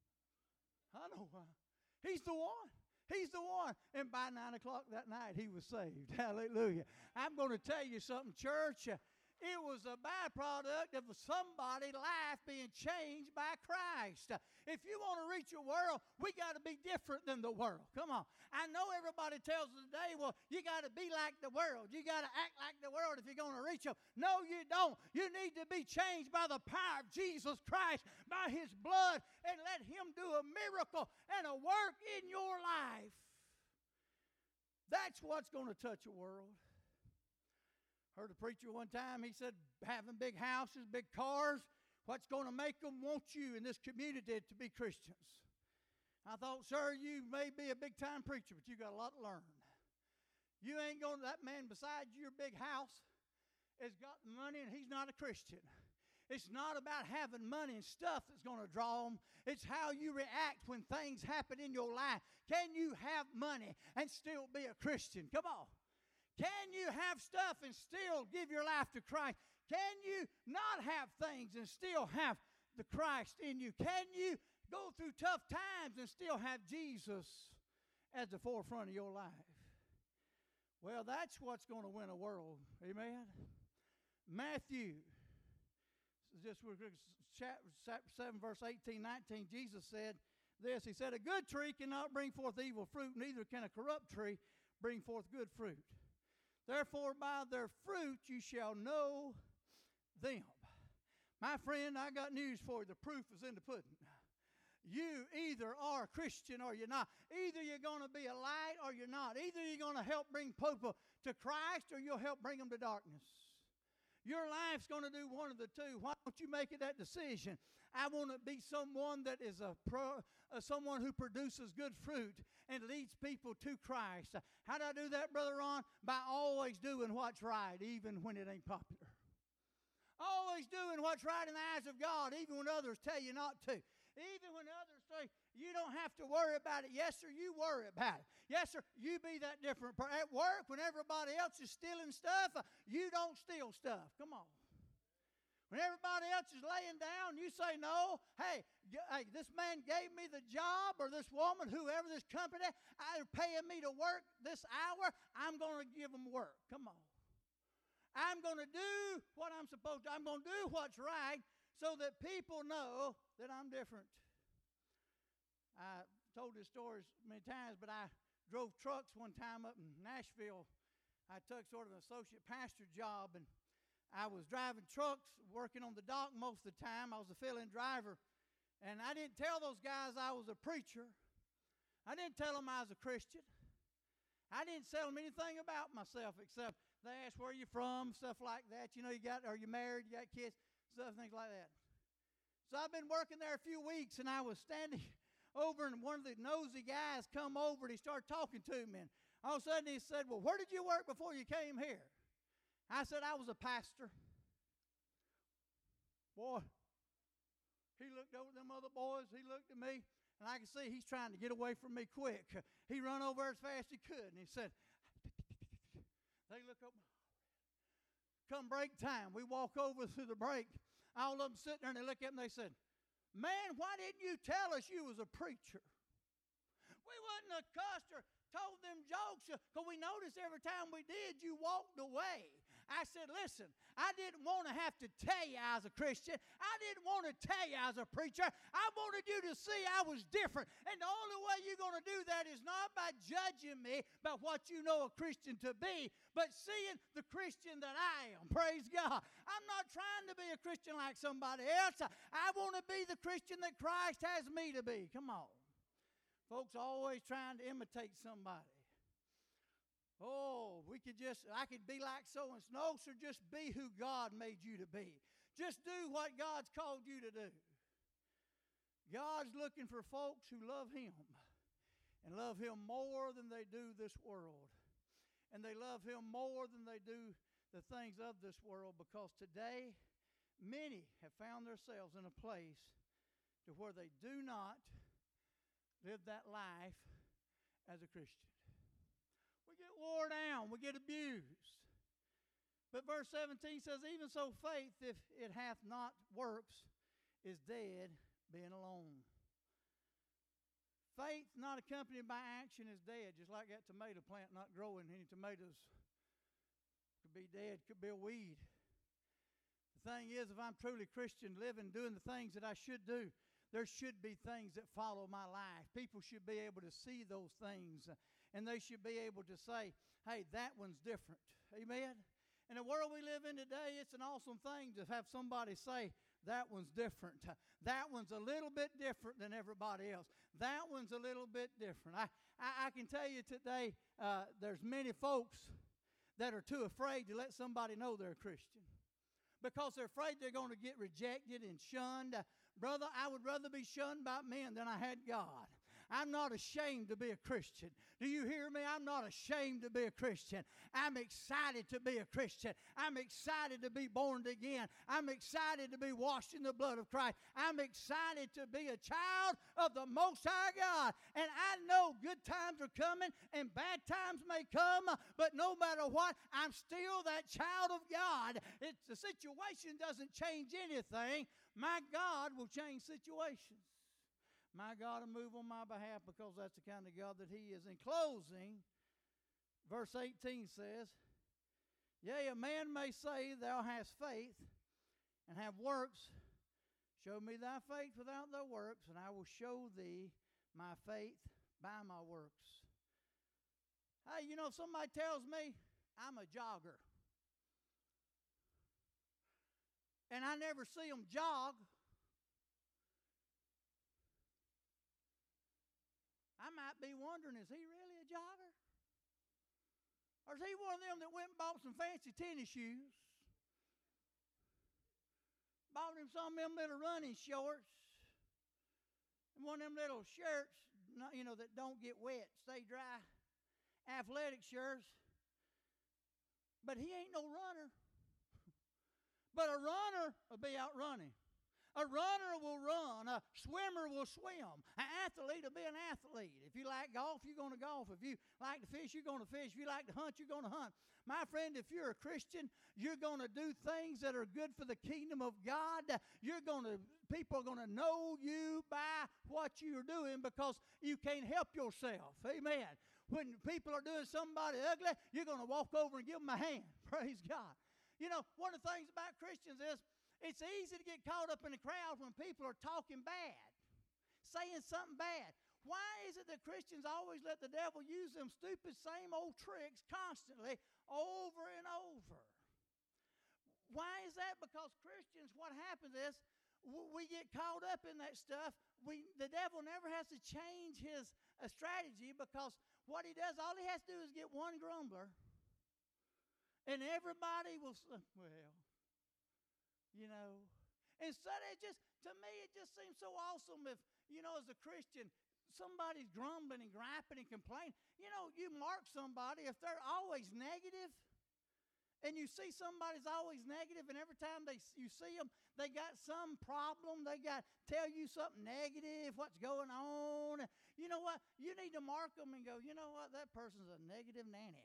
I know why. He's the one. He's the one. And by nine o'clock that night, he was saved. Hallelujah. I'm going to tell you something, church. It was a byproduct of somebody's life being changed by Christ. If you want to reach a world, we got to be different than the world. Come on. I know everybody tells us today, well, you got to be like the world. You got to act like the world if you're going to reach them. No, you don't. You need to be changed by the power of Jesus Christ, by his blood, and let him do a miracle and a work in your life. That's what's going to touch a world. Heard a preacher one time, he said, having big houses, big cars, what's going to make them want you in this community to be Christians? I thought, sir, you may be a big-time preacher, but you got a lot to learn. You ain't going to, that man beside your big house has got money, and he's not a Christian. It's not about having money and stuff that's going to draw them. It's how you react when things happen in your life. Can you have money and still be a Christian? Come on. Can you have stuff and still give your life to Christ? Can you not have things and still have the Christ in you? Can you go through tough times and still have Jesus at the forefront of your life? Well, that's what's going to win a world. Amen? Matthew, just chapter seven, verse eighteen, nineteen, Jesus said this. He said, a good tree cannot bring forth evil fruit, neither can a corrupt tree bring forth good fruit. Therefore, by their fruit you shall know them. My friend, I got news for you. The proof is in the pudding. You either are a Christian or you're not. Either you're going to be a light or you're not. Either you're going to help bring people to Christ or you'll help bring them to darkness. Your life's going to do one of the two. Why don't you make it that decision? I want to be someone that is a pro, uh, someone who produces good fruit and leads people to Christ. How do I do that, Brother Ron? By always doing what's right, even when it ain't popular. Always doing what's right in the eyes of God, even when others tell you not to. Even when others say, you don't have to worry about it. Yes, sir, you worry about it. Yes, sir, you be that different. At work, when everybody else is stealing stuff, you don't steal stuff. Come on. When everybody else is laying down, you say no. Hey, hey, this man gave me the job, or this woman, whoever, this company, they're paying me to work this hour. I'm going to give them work. Come on. I'm going to do what I'm supposed to. I'm going to do what's right so that people know that I'm different. I told this story many times, but I drove trucks one time up in Nashville. I took sort of an associate pastor job, and I was driving trucks, working on the dock most of the time. I was a fill-in driver, and I didn't tell those guys I was a preacher. I didn't tell them I was a Christian. I didn't tell them anything about myself except they asked where you from, stuff like that. You know, you got, are you married, you got kids, stuff, things like that. So I've been working there a few weeks, and I was standing over, and one of the nosy guys come over, and he started talking to me. And all of a sudden he said, well, where did you work before you came here? I said, I was a pastor. Boy, he looked over at them other boys. He looked at me, and I could see he's trying to get away from me quick. He run over as fast as he could, and he said, they look up. Come break time, we walk over through the break. All of them sitting there, and they look at me, and they said, man, why didn't you tell us you was a preacher? We wouldn't have cussed or told them jokes, because we noticed every time we did, you walked away. I said, listen, I didn't want to have to tell you I was a Christian. I didn't want to tell you I was a preacher. I wanted you to see I was different. And the only way you're going to do that is not by judging me by what you know a Christian to be, but seeing the Christian that I am. Praise God. I'm not trying to be a Christian like somebody else. I want to be the Christian that Christ has me to be. Come on. Folks are always trying to imitate somebody. Oh, we could just, I could be like so and so. No, sir, just be who God made you to be. Just do what God's called you to do. God's looking for folks who love Him and love Him more than they do this world. And they love Him more than they do the things of this world, because today many have found themselves in a place to where they do not live that life as a Christian. We get wore down, we get abused. But verse seventeen says, even so faith, if it hath not works, is dead, being alone. Faith not accompanied by action is dead, just like that tomato plant not growing any tomatoes. Could be dead, could be a weed. The thing is, if I'm truly Christian, living, doing the things that I should do, there should be things that follow my life. People should be able to see those things, and they should be able to say, hey, that one's different. Amen? In the world we live in today, it's an awesome thing to have somebody say, that one's different. That one's a little bit different than everybody else. That one's a little bit different. I, I, I can tell you today, uh, there's many folks that are too afraid to let somebody know they're a Christian, because they're afraid they're going to get rejected and shunned. Uh, brother, I would rather be shunned by men than I had God. I'm not ashamed to be a Christian. Do you hear me? I'm not ashamed to be a Christian. I'm excited to be a Christian. I'm excited to be born again. I'm excited to be washed in the blood of Christ. I'm excited to be a child of the Most High God. And I know good times are coming and bad times may come, but no matter what, I'm still that child of God. It's, the situation doesn't change anything. My God will change situations. My God will move on my behalf, because that's the kind of God that He is. In closing, verse eighteen says, yea, a man may say, thou hast faith and have works. Show me thy faith without thy works, and I will show thee my faith by my works. Hey, you know, if somebody tells me I'm a jogger, and I never see them jog, I might be wondering, is he really a jogger? Or is he one of them that went and bought some fancy tennis shoes? Bought him some of them little running shorts, and one of them little shirts, you know, that don't get wet, stay dry, athletic shirts. But he ain't no runner. But a runner will be out running. A runner will run. A swimmer will swim. An athlete will be an athlete. If you like golf, you're going to golf. If you like to fish, you're going to fish. If you like to hunt, you're going to hunt. My friend, if you're a Christian, you're going to do things that are good for the kingdom of God. You're going to, people are going to know you by what you're doing, because you can't help yourself. Amen. When people are doing somebody ugly, you're going to walk over and give them a hand. Praise God. You know, one of the things about Christians is, it's easy to get caught up in the crowd when people are talking bad, saying something bad. Why is it that Christians always let the devil use them stupid same old tricks constantly over and over? Why is that? Because Christians, what happens is we get caught up in that stuff. We, the devil never has to change his uh, strategy, because what he does, all he has to do is get one grumbler, and everybody will, well, you know. Instead, it just, to me, it just seems so awesome if, you know, as a Christian, somebody's grumbling and griping and complaining. You know, you mark somebody, if they're always negative, and you see somebody's always negative, and every time they you see them, they got some problem. They got tell you something negative, what's going on. You know what? You need to mark them and go, you know what? That person's a negative nanny.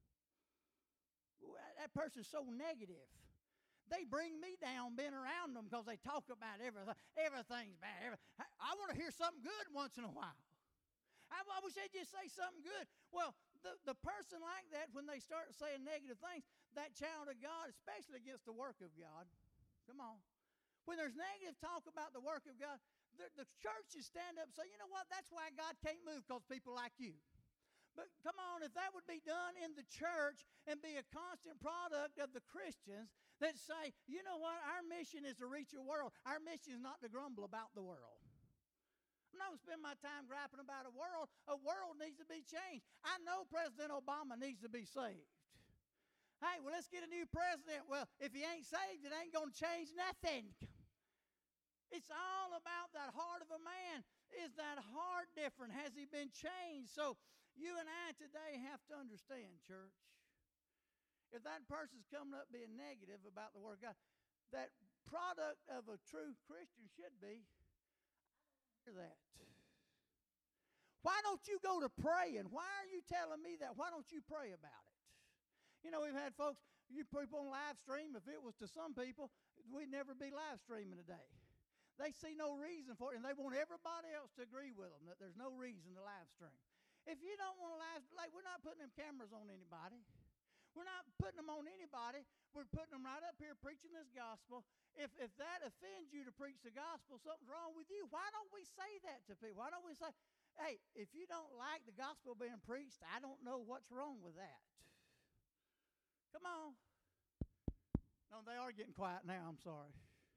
That person's so negative. They bring me down being around them because they talk about everything. Everything's bad. Every, I want to hear something good once in a while. I, I wish they'd just say something good. Well, the, the person like that, when they start saying negative things, that child of God, especially against the work of God, come on. When there's negative talk about the work of God, the, the churches stand up and say, you know what, that's why God can't move, because people like you. But come on, if that would be done in the church and be a constant product of the Christians that say, you know what, our mission is to reach a world. Our mission is not to grumble about the world. I'm not going to spend my time griping about a world. A world needs to be changed. I know President Obama needs to be saved. Hey, well, let's get a new president. Well, if he ain't saved, it ain't going to change nothing. It's all about that heart of a man. Is that heart different? Has he been changed? So you and I today have to understand, church, if that person's coming up being negative about the Word of God, that product of a true Christian should be, that. Why don't you go to praying? Why are you telling me that? Why don't you pray about it? You know, we've had folks, you people on live stream, if it was to some people, we'd never be live streaming today. They see no reason for it, and they want everybody else to agree with them that there's no reason to live stream. If you don't want to live, like, we're not putting them cameras on anybody. We're not putting them on anybody. We're putting them right up here preaching this gospel. If if that offends you to preach the gospel, something's wrong with you. Why don't we say that to people? Why don't we say, hey, if you don't like the gospel being preached, I don't know what's wrong with that. Come on. No, they are getting quiet now. I'm sorry.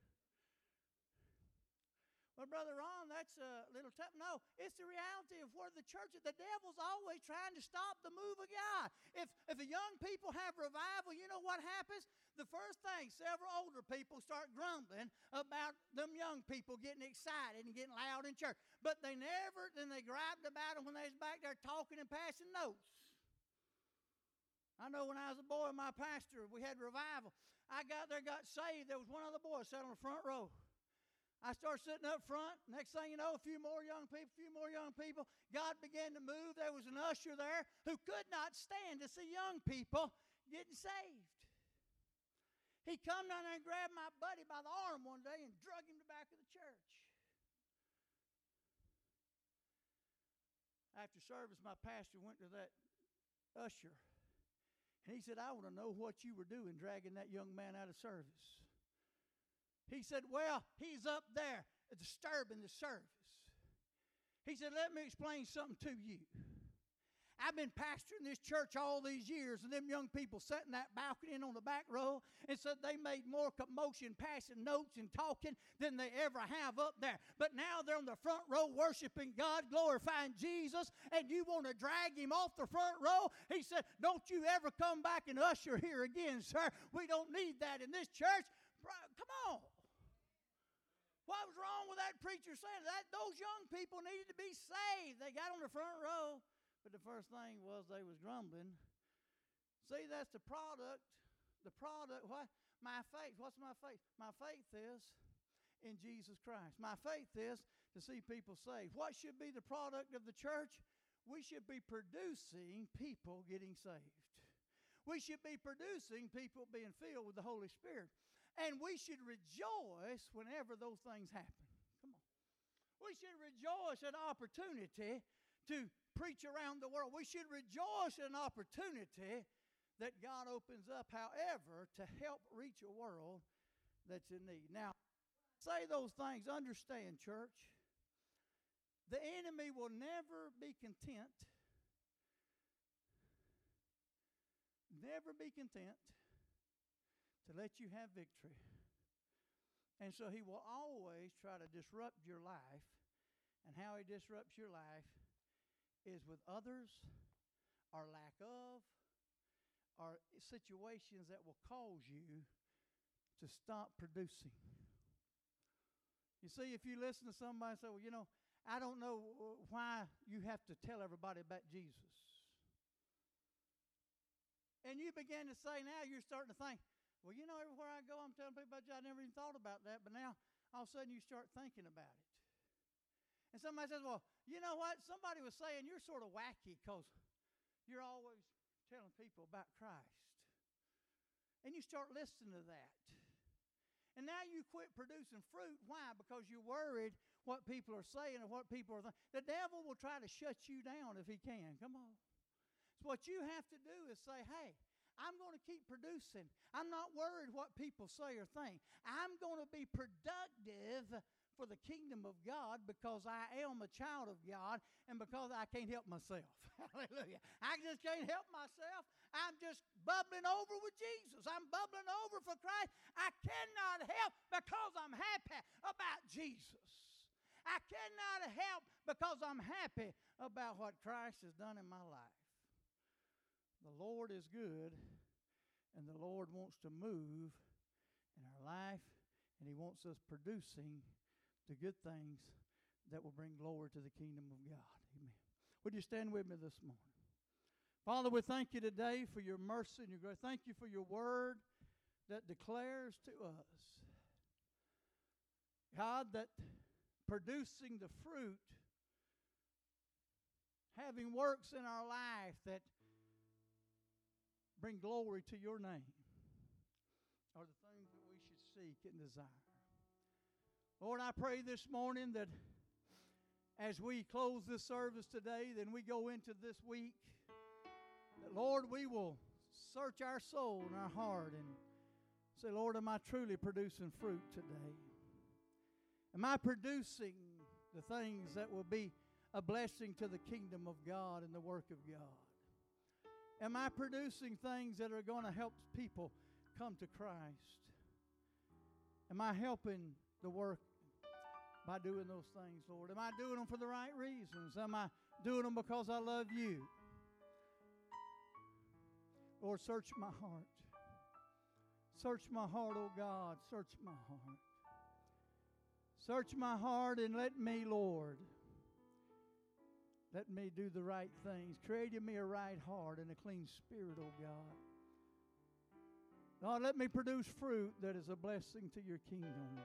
Well, Brother Ron, that's a little tough. No, it's the reality of where the church is. The devil's always trying to stop the move of God. If if the young people have revival, you know what happens? The first thing, several older people start grumbling about them young people getting excited and getting loud in church. But they never, then they griped about it when they was back there talking and passing notes. I know when I was a boy, my pastor, we had revival. I got there, got saved. There was one other boy sat on the front row. I started sitting up front. Next thing you know, a few more young people, a few more young people. God began to move. There was an usher there who could not stand to see young people getting saved. He come down there and grabbed my buddy by the arm one day and drug him to the back of the church. After service, my pastor went to that usher. And he said, I want to know what you were doing dragging that young man out of service. He said, well, he's up there disturbing the service. He said, let me explain something to you. I've been pastoring this church all these years, and them young people sat in that balcony and on the back row and said they made more commotion passing notes and talking than they ever have up there. But now they're on the front row worshiping God, glorifying Jesus, and you want to drag him off the front row? He said, don't you ever come back and usher here again, sir. We don't need that in this church. Come on. What was wrong with that preacher saying that? Those young people needed to be saved. They got on the front row. But the first thing was they was grumbling. See, that's the product. The product, what? My faith. What's my faith? My faith is in Jesus Christ. My faith is to see people saved. What should be the product of the church? We should be producing people getting saved. We should be producing people being filled with the Holy Spirit. And we should rejoice whenever those things happen. Come on. We should rejoice at opportunity to preach around the world. We should rejoice in an opportunity that God opens up, however, to help reach a world that's in need. Now, say those things. Understand, church, The enemy will never be content, never be content to let you have victory. And so he will always try to disrupt your life. And how he disrupts your life is with others, or lack of, or situations that will cause you to stop producing. You see, if you listen to somebody say, well, you know, I don't know why you have to tell everybody about Jesus. And you begin to say now, you're starting to think, well, you know, everywhere I go, I'm telling people about Jesus. I never even thought about that. But now, all of a sudden, you start thinking about it. And somebody says, well, you know what? Somebody was saying you're sort of wacky because you're always telling people about Christ. And you start listening to that. And now you quit producing fruit. Why? Because you're worried what people are saying and what people are thinking. The devil will try to shut you down if he can. Come on. So what you have to do is say, hey, I'm going to keep producing. I'm not worried what people say or think. I'm going to be productive for the kingdom of God because I am a child of God and because I can't help myself. Hallelujah. I just can't help myself. I'm just bubbling over with Jesus. I'm bubbling over for Christ. I cannot help because I'm happy about Jesus. I cannot help because I'm happy about what Christ has done in my life. The Lord is good, and the Lord wants to move in our life, and He wants us producing the good things that will bring glory to the kingdom of God. Amen. Would you stand with me this morning? Father, we thank you today for your mercy and your grace. Thank you for your word that declares to us, God, that producing the fruit, having works in our life that bring glory to your name, are the things that we should seek and desire. Lord, I pray this morning that as we close this service today, then we go into this week, that, Lord, we will search our soul and our heart and say, Lord, am I truly producing fruit today? Am I producing the things that will be a blessing to the kingdom of God and the work of God? Am I producing things that are going to help people come to Christ? Am I helping the work by doing those things, Lord? Am I doing them for the right reasons? Am I doing them because I love you? Lord, search my heart. Search my heart, oh God. Search my heart. Search my heart and let me, Lord, let me do the right things. Create in me a right heart and a clean spirit, oh God. Lord, let me produce fruit that is a blessing to your kingdom.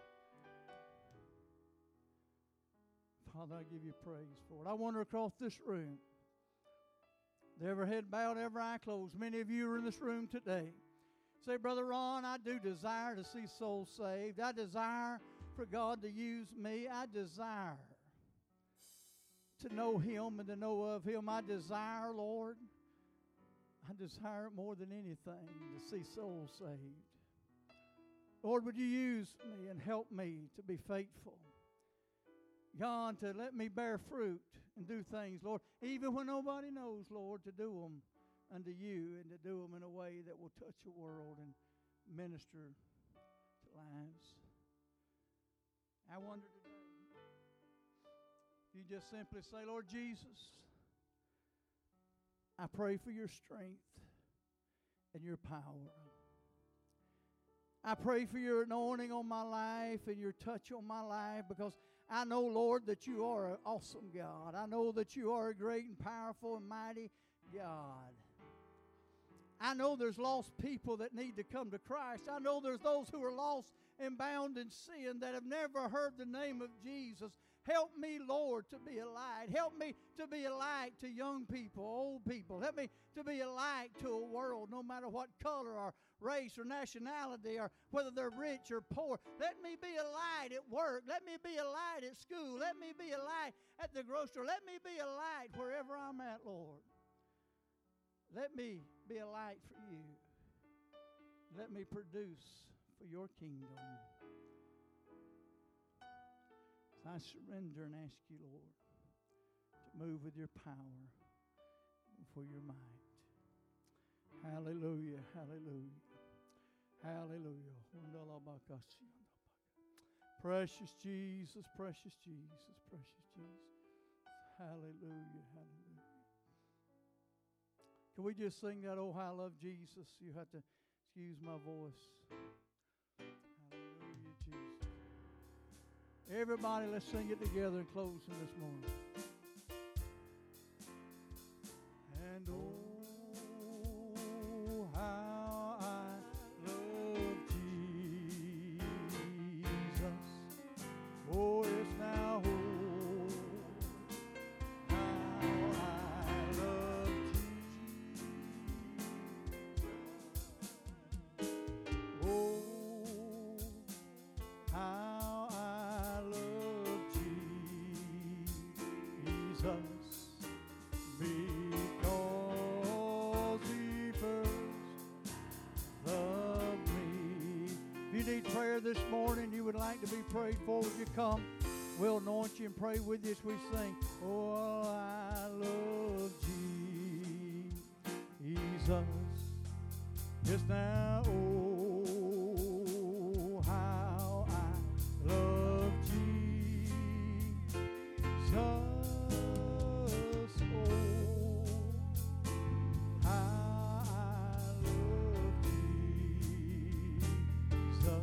Father, I give you praise for it. I wander across this room. With every head bowed, every eye closed. Many of you are in this room today. Say, Brother Ron, I do desire to see souls saved. I desire for God to use me. I desire to know Him and to know of Him. I desire, Lord, I desire more than anything to see souls saved. Lord, would you use me and help me to be faithful? God, to let me bear fruit and do things, Lord, even when nobody knows, Lord, to do them unto you and to do them in a way that will touch the world and minister to lives. I wonder today, if you just simply say, Lord Jesus, I pray for your strength and your power. I pray for your anointing on my life and your touch on my life, because I know, Lord, that you are an awesome God. I know that you are a great and powerful and mighty God. I know there's lost people that need to come to Christ. I know there's those who are lost and bound in sin that have never heard the name of Jesus. Help me, Lord, to be a light. Help me to be a light to young people, old people. Help me to be a light to a world, no matter what color or race or nationality or whether they're rich or poor. Let me be a light at work. Let me be a light at school. Let me be a light at the grocery store. Let me be a light wherever I'm at, Lord. Let me be a light for you. Let me produce for your kingdom. I surrender and ask you, Lord, Move with your power for your might. Hallelujah, hallelujah, hallelujah. Precious Jesus, precious Jesus, precious Jesus. Hallelujah, hallelujah. Can we just sing that, oh, how I love Jesus? You have to excuse my voice. Hallelujah, Jesus. Everybody, let's sing it together and close this morning. And oh, how I love Jesus. Oh, it's now oh, how I love Jesus. Oh, how I love Jesus. Need prayer this morning, you would like to be prayed for, would you come? We'll anoint you and pray with you as we sing. Oh, I love Jesus. Yes, now, oh, how I love Jesus. Oh, how I love Jesus.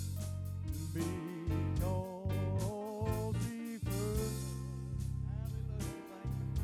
Because He first, hallelujah, thank you.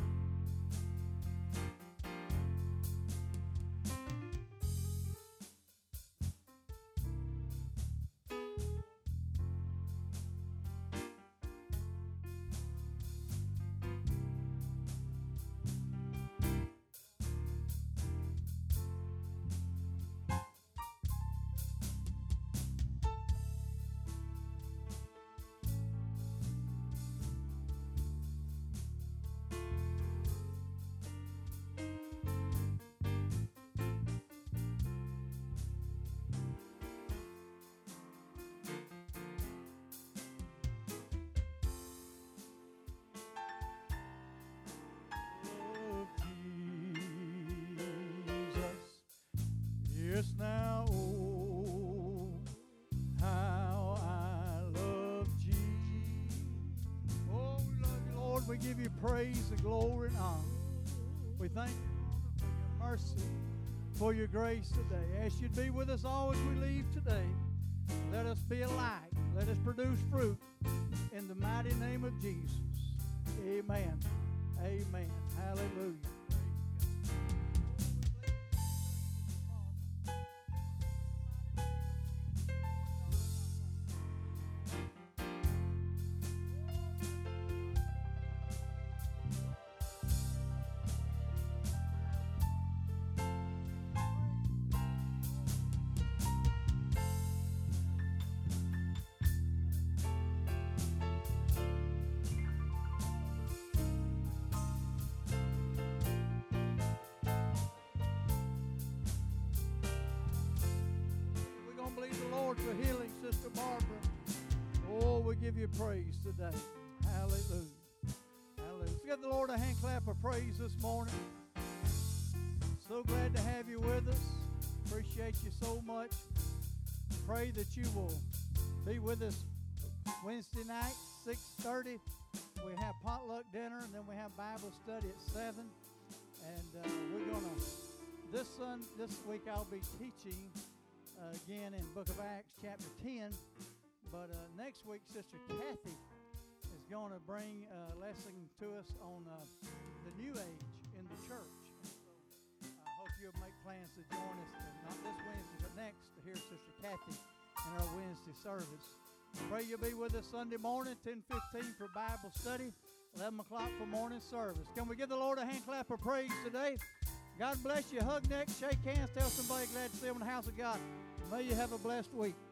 Yes, now, oh, how I love Jesus. Oh, we love you, Lord. We give you praise and glory and honor. We thank you, Father, for your mercy, for your grace today. Ask you to be with us all as we leave today. Let us be a light. Let us produce fruit in the mighty name of Jesus. Amen. Amen. Hallelujah. For healing, Sister Barbara. Oh, we give you praise today. Hallelujah. Hallelujah. Let's give the Lord a hand clap of praise this morning. So glad to have you with us. Appreciate you so much. Pray that you will be with us Wednesday night, six thirty. We have potluck dinner, and then we have Bible study at seven. And uh, we're going to, this, sun, this week I'll be teaching Uh, again in the book of Acts chapter ten, but uh, next week Sister Kathy is going to bring a lesson to us on uh, the new age in the church. And so I hope you'll make plans to join us, uh, not this Wednesday, but next, to hear Sister Kathy in our Wednesday service. I pray you'll be with us Sunday morning, ten fifteen for Bible study, eleven o'clock for morning service. Can we give the Lord a hand clap of praise today? God bless you. Hug next, shake hands, tell somebody glad to see them in the house of God. May you have a blessed week.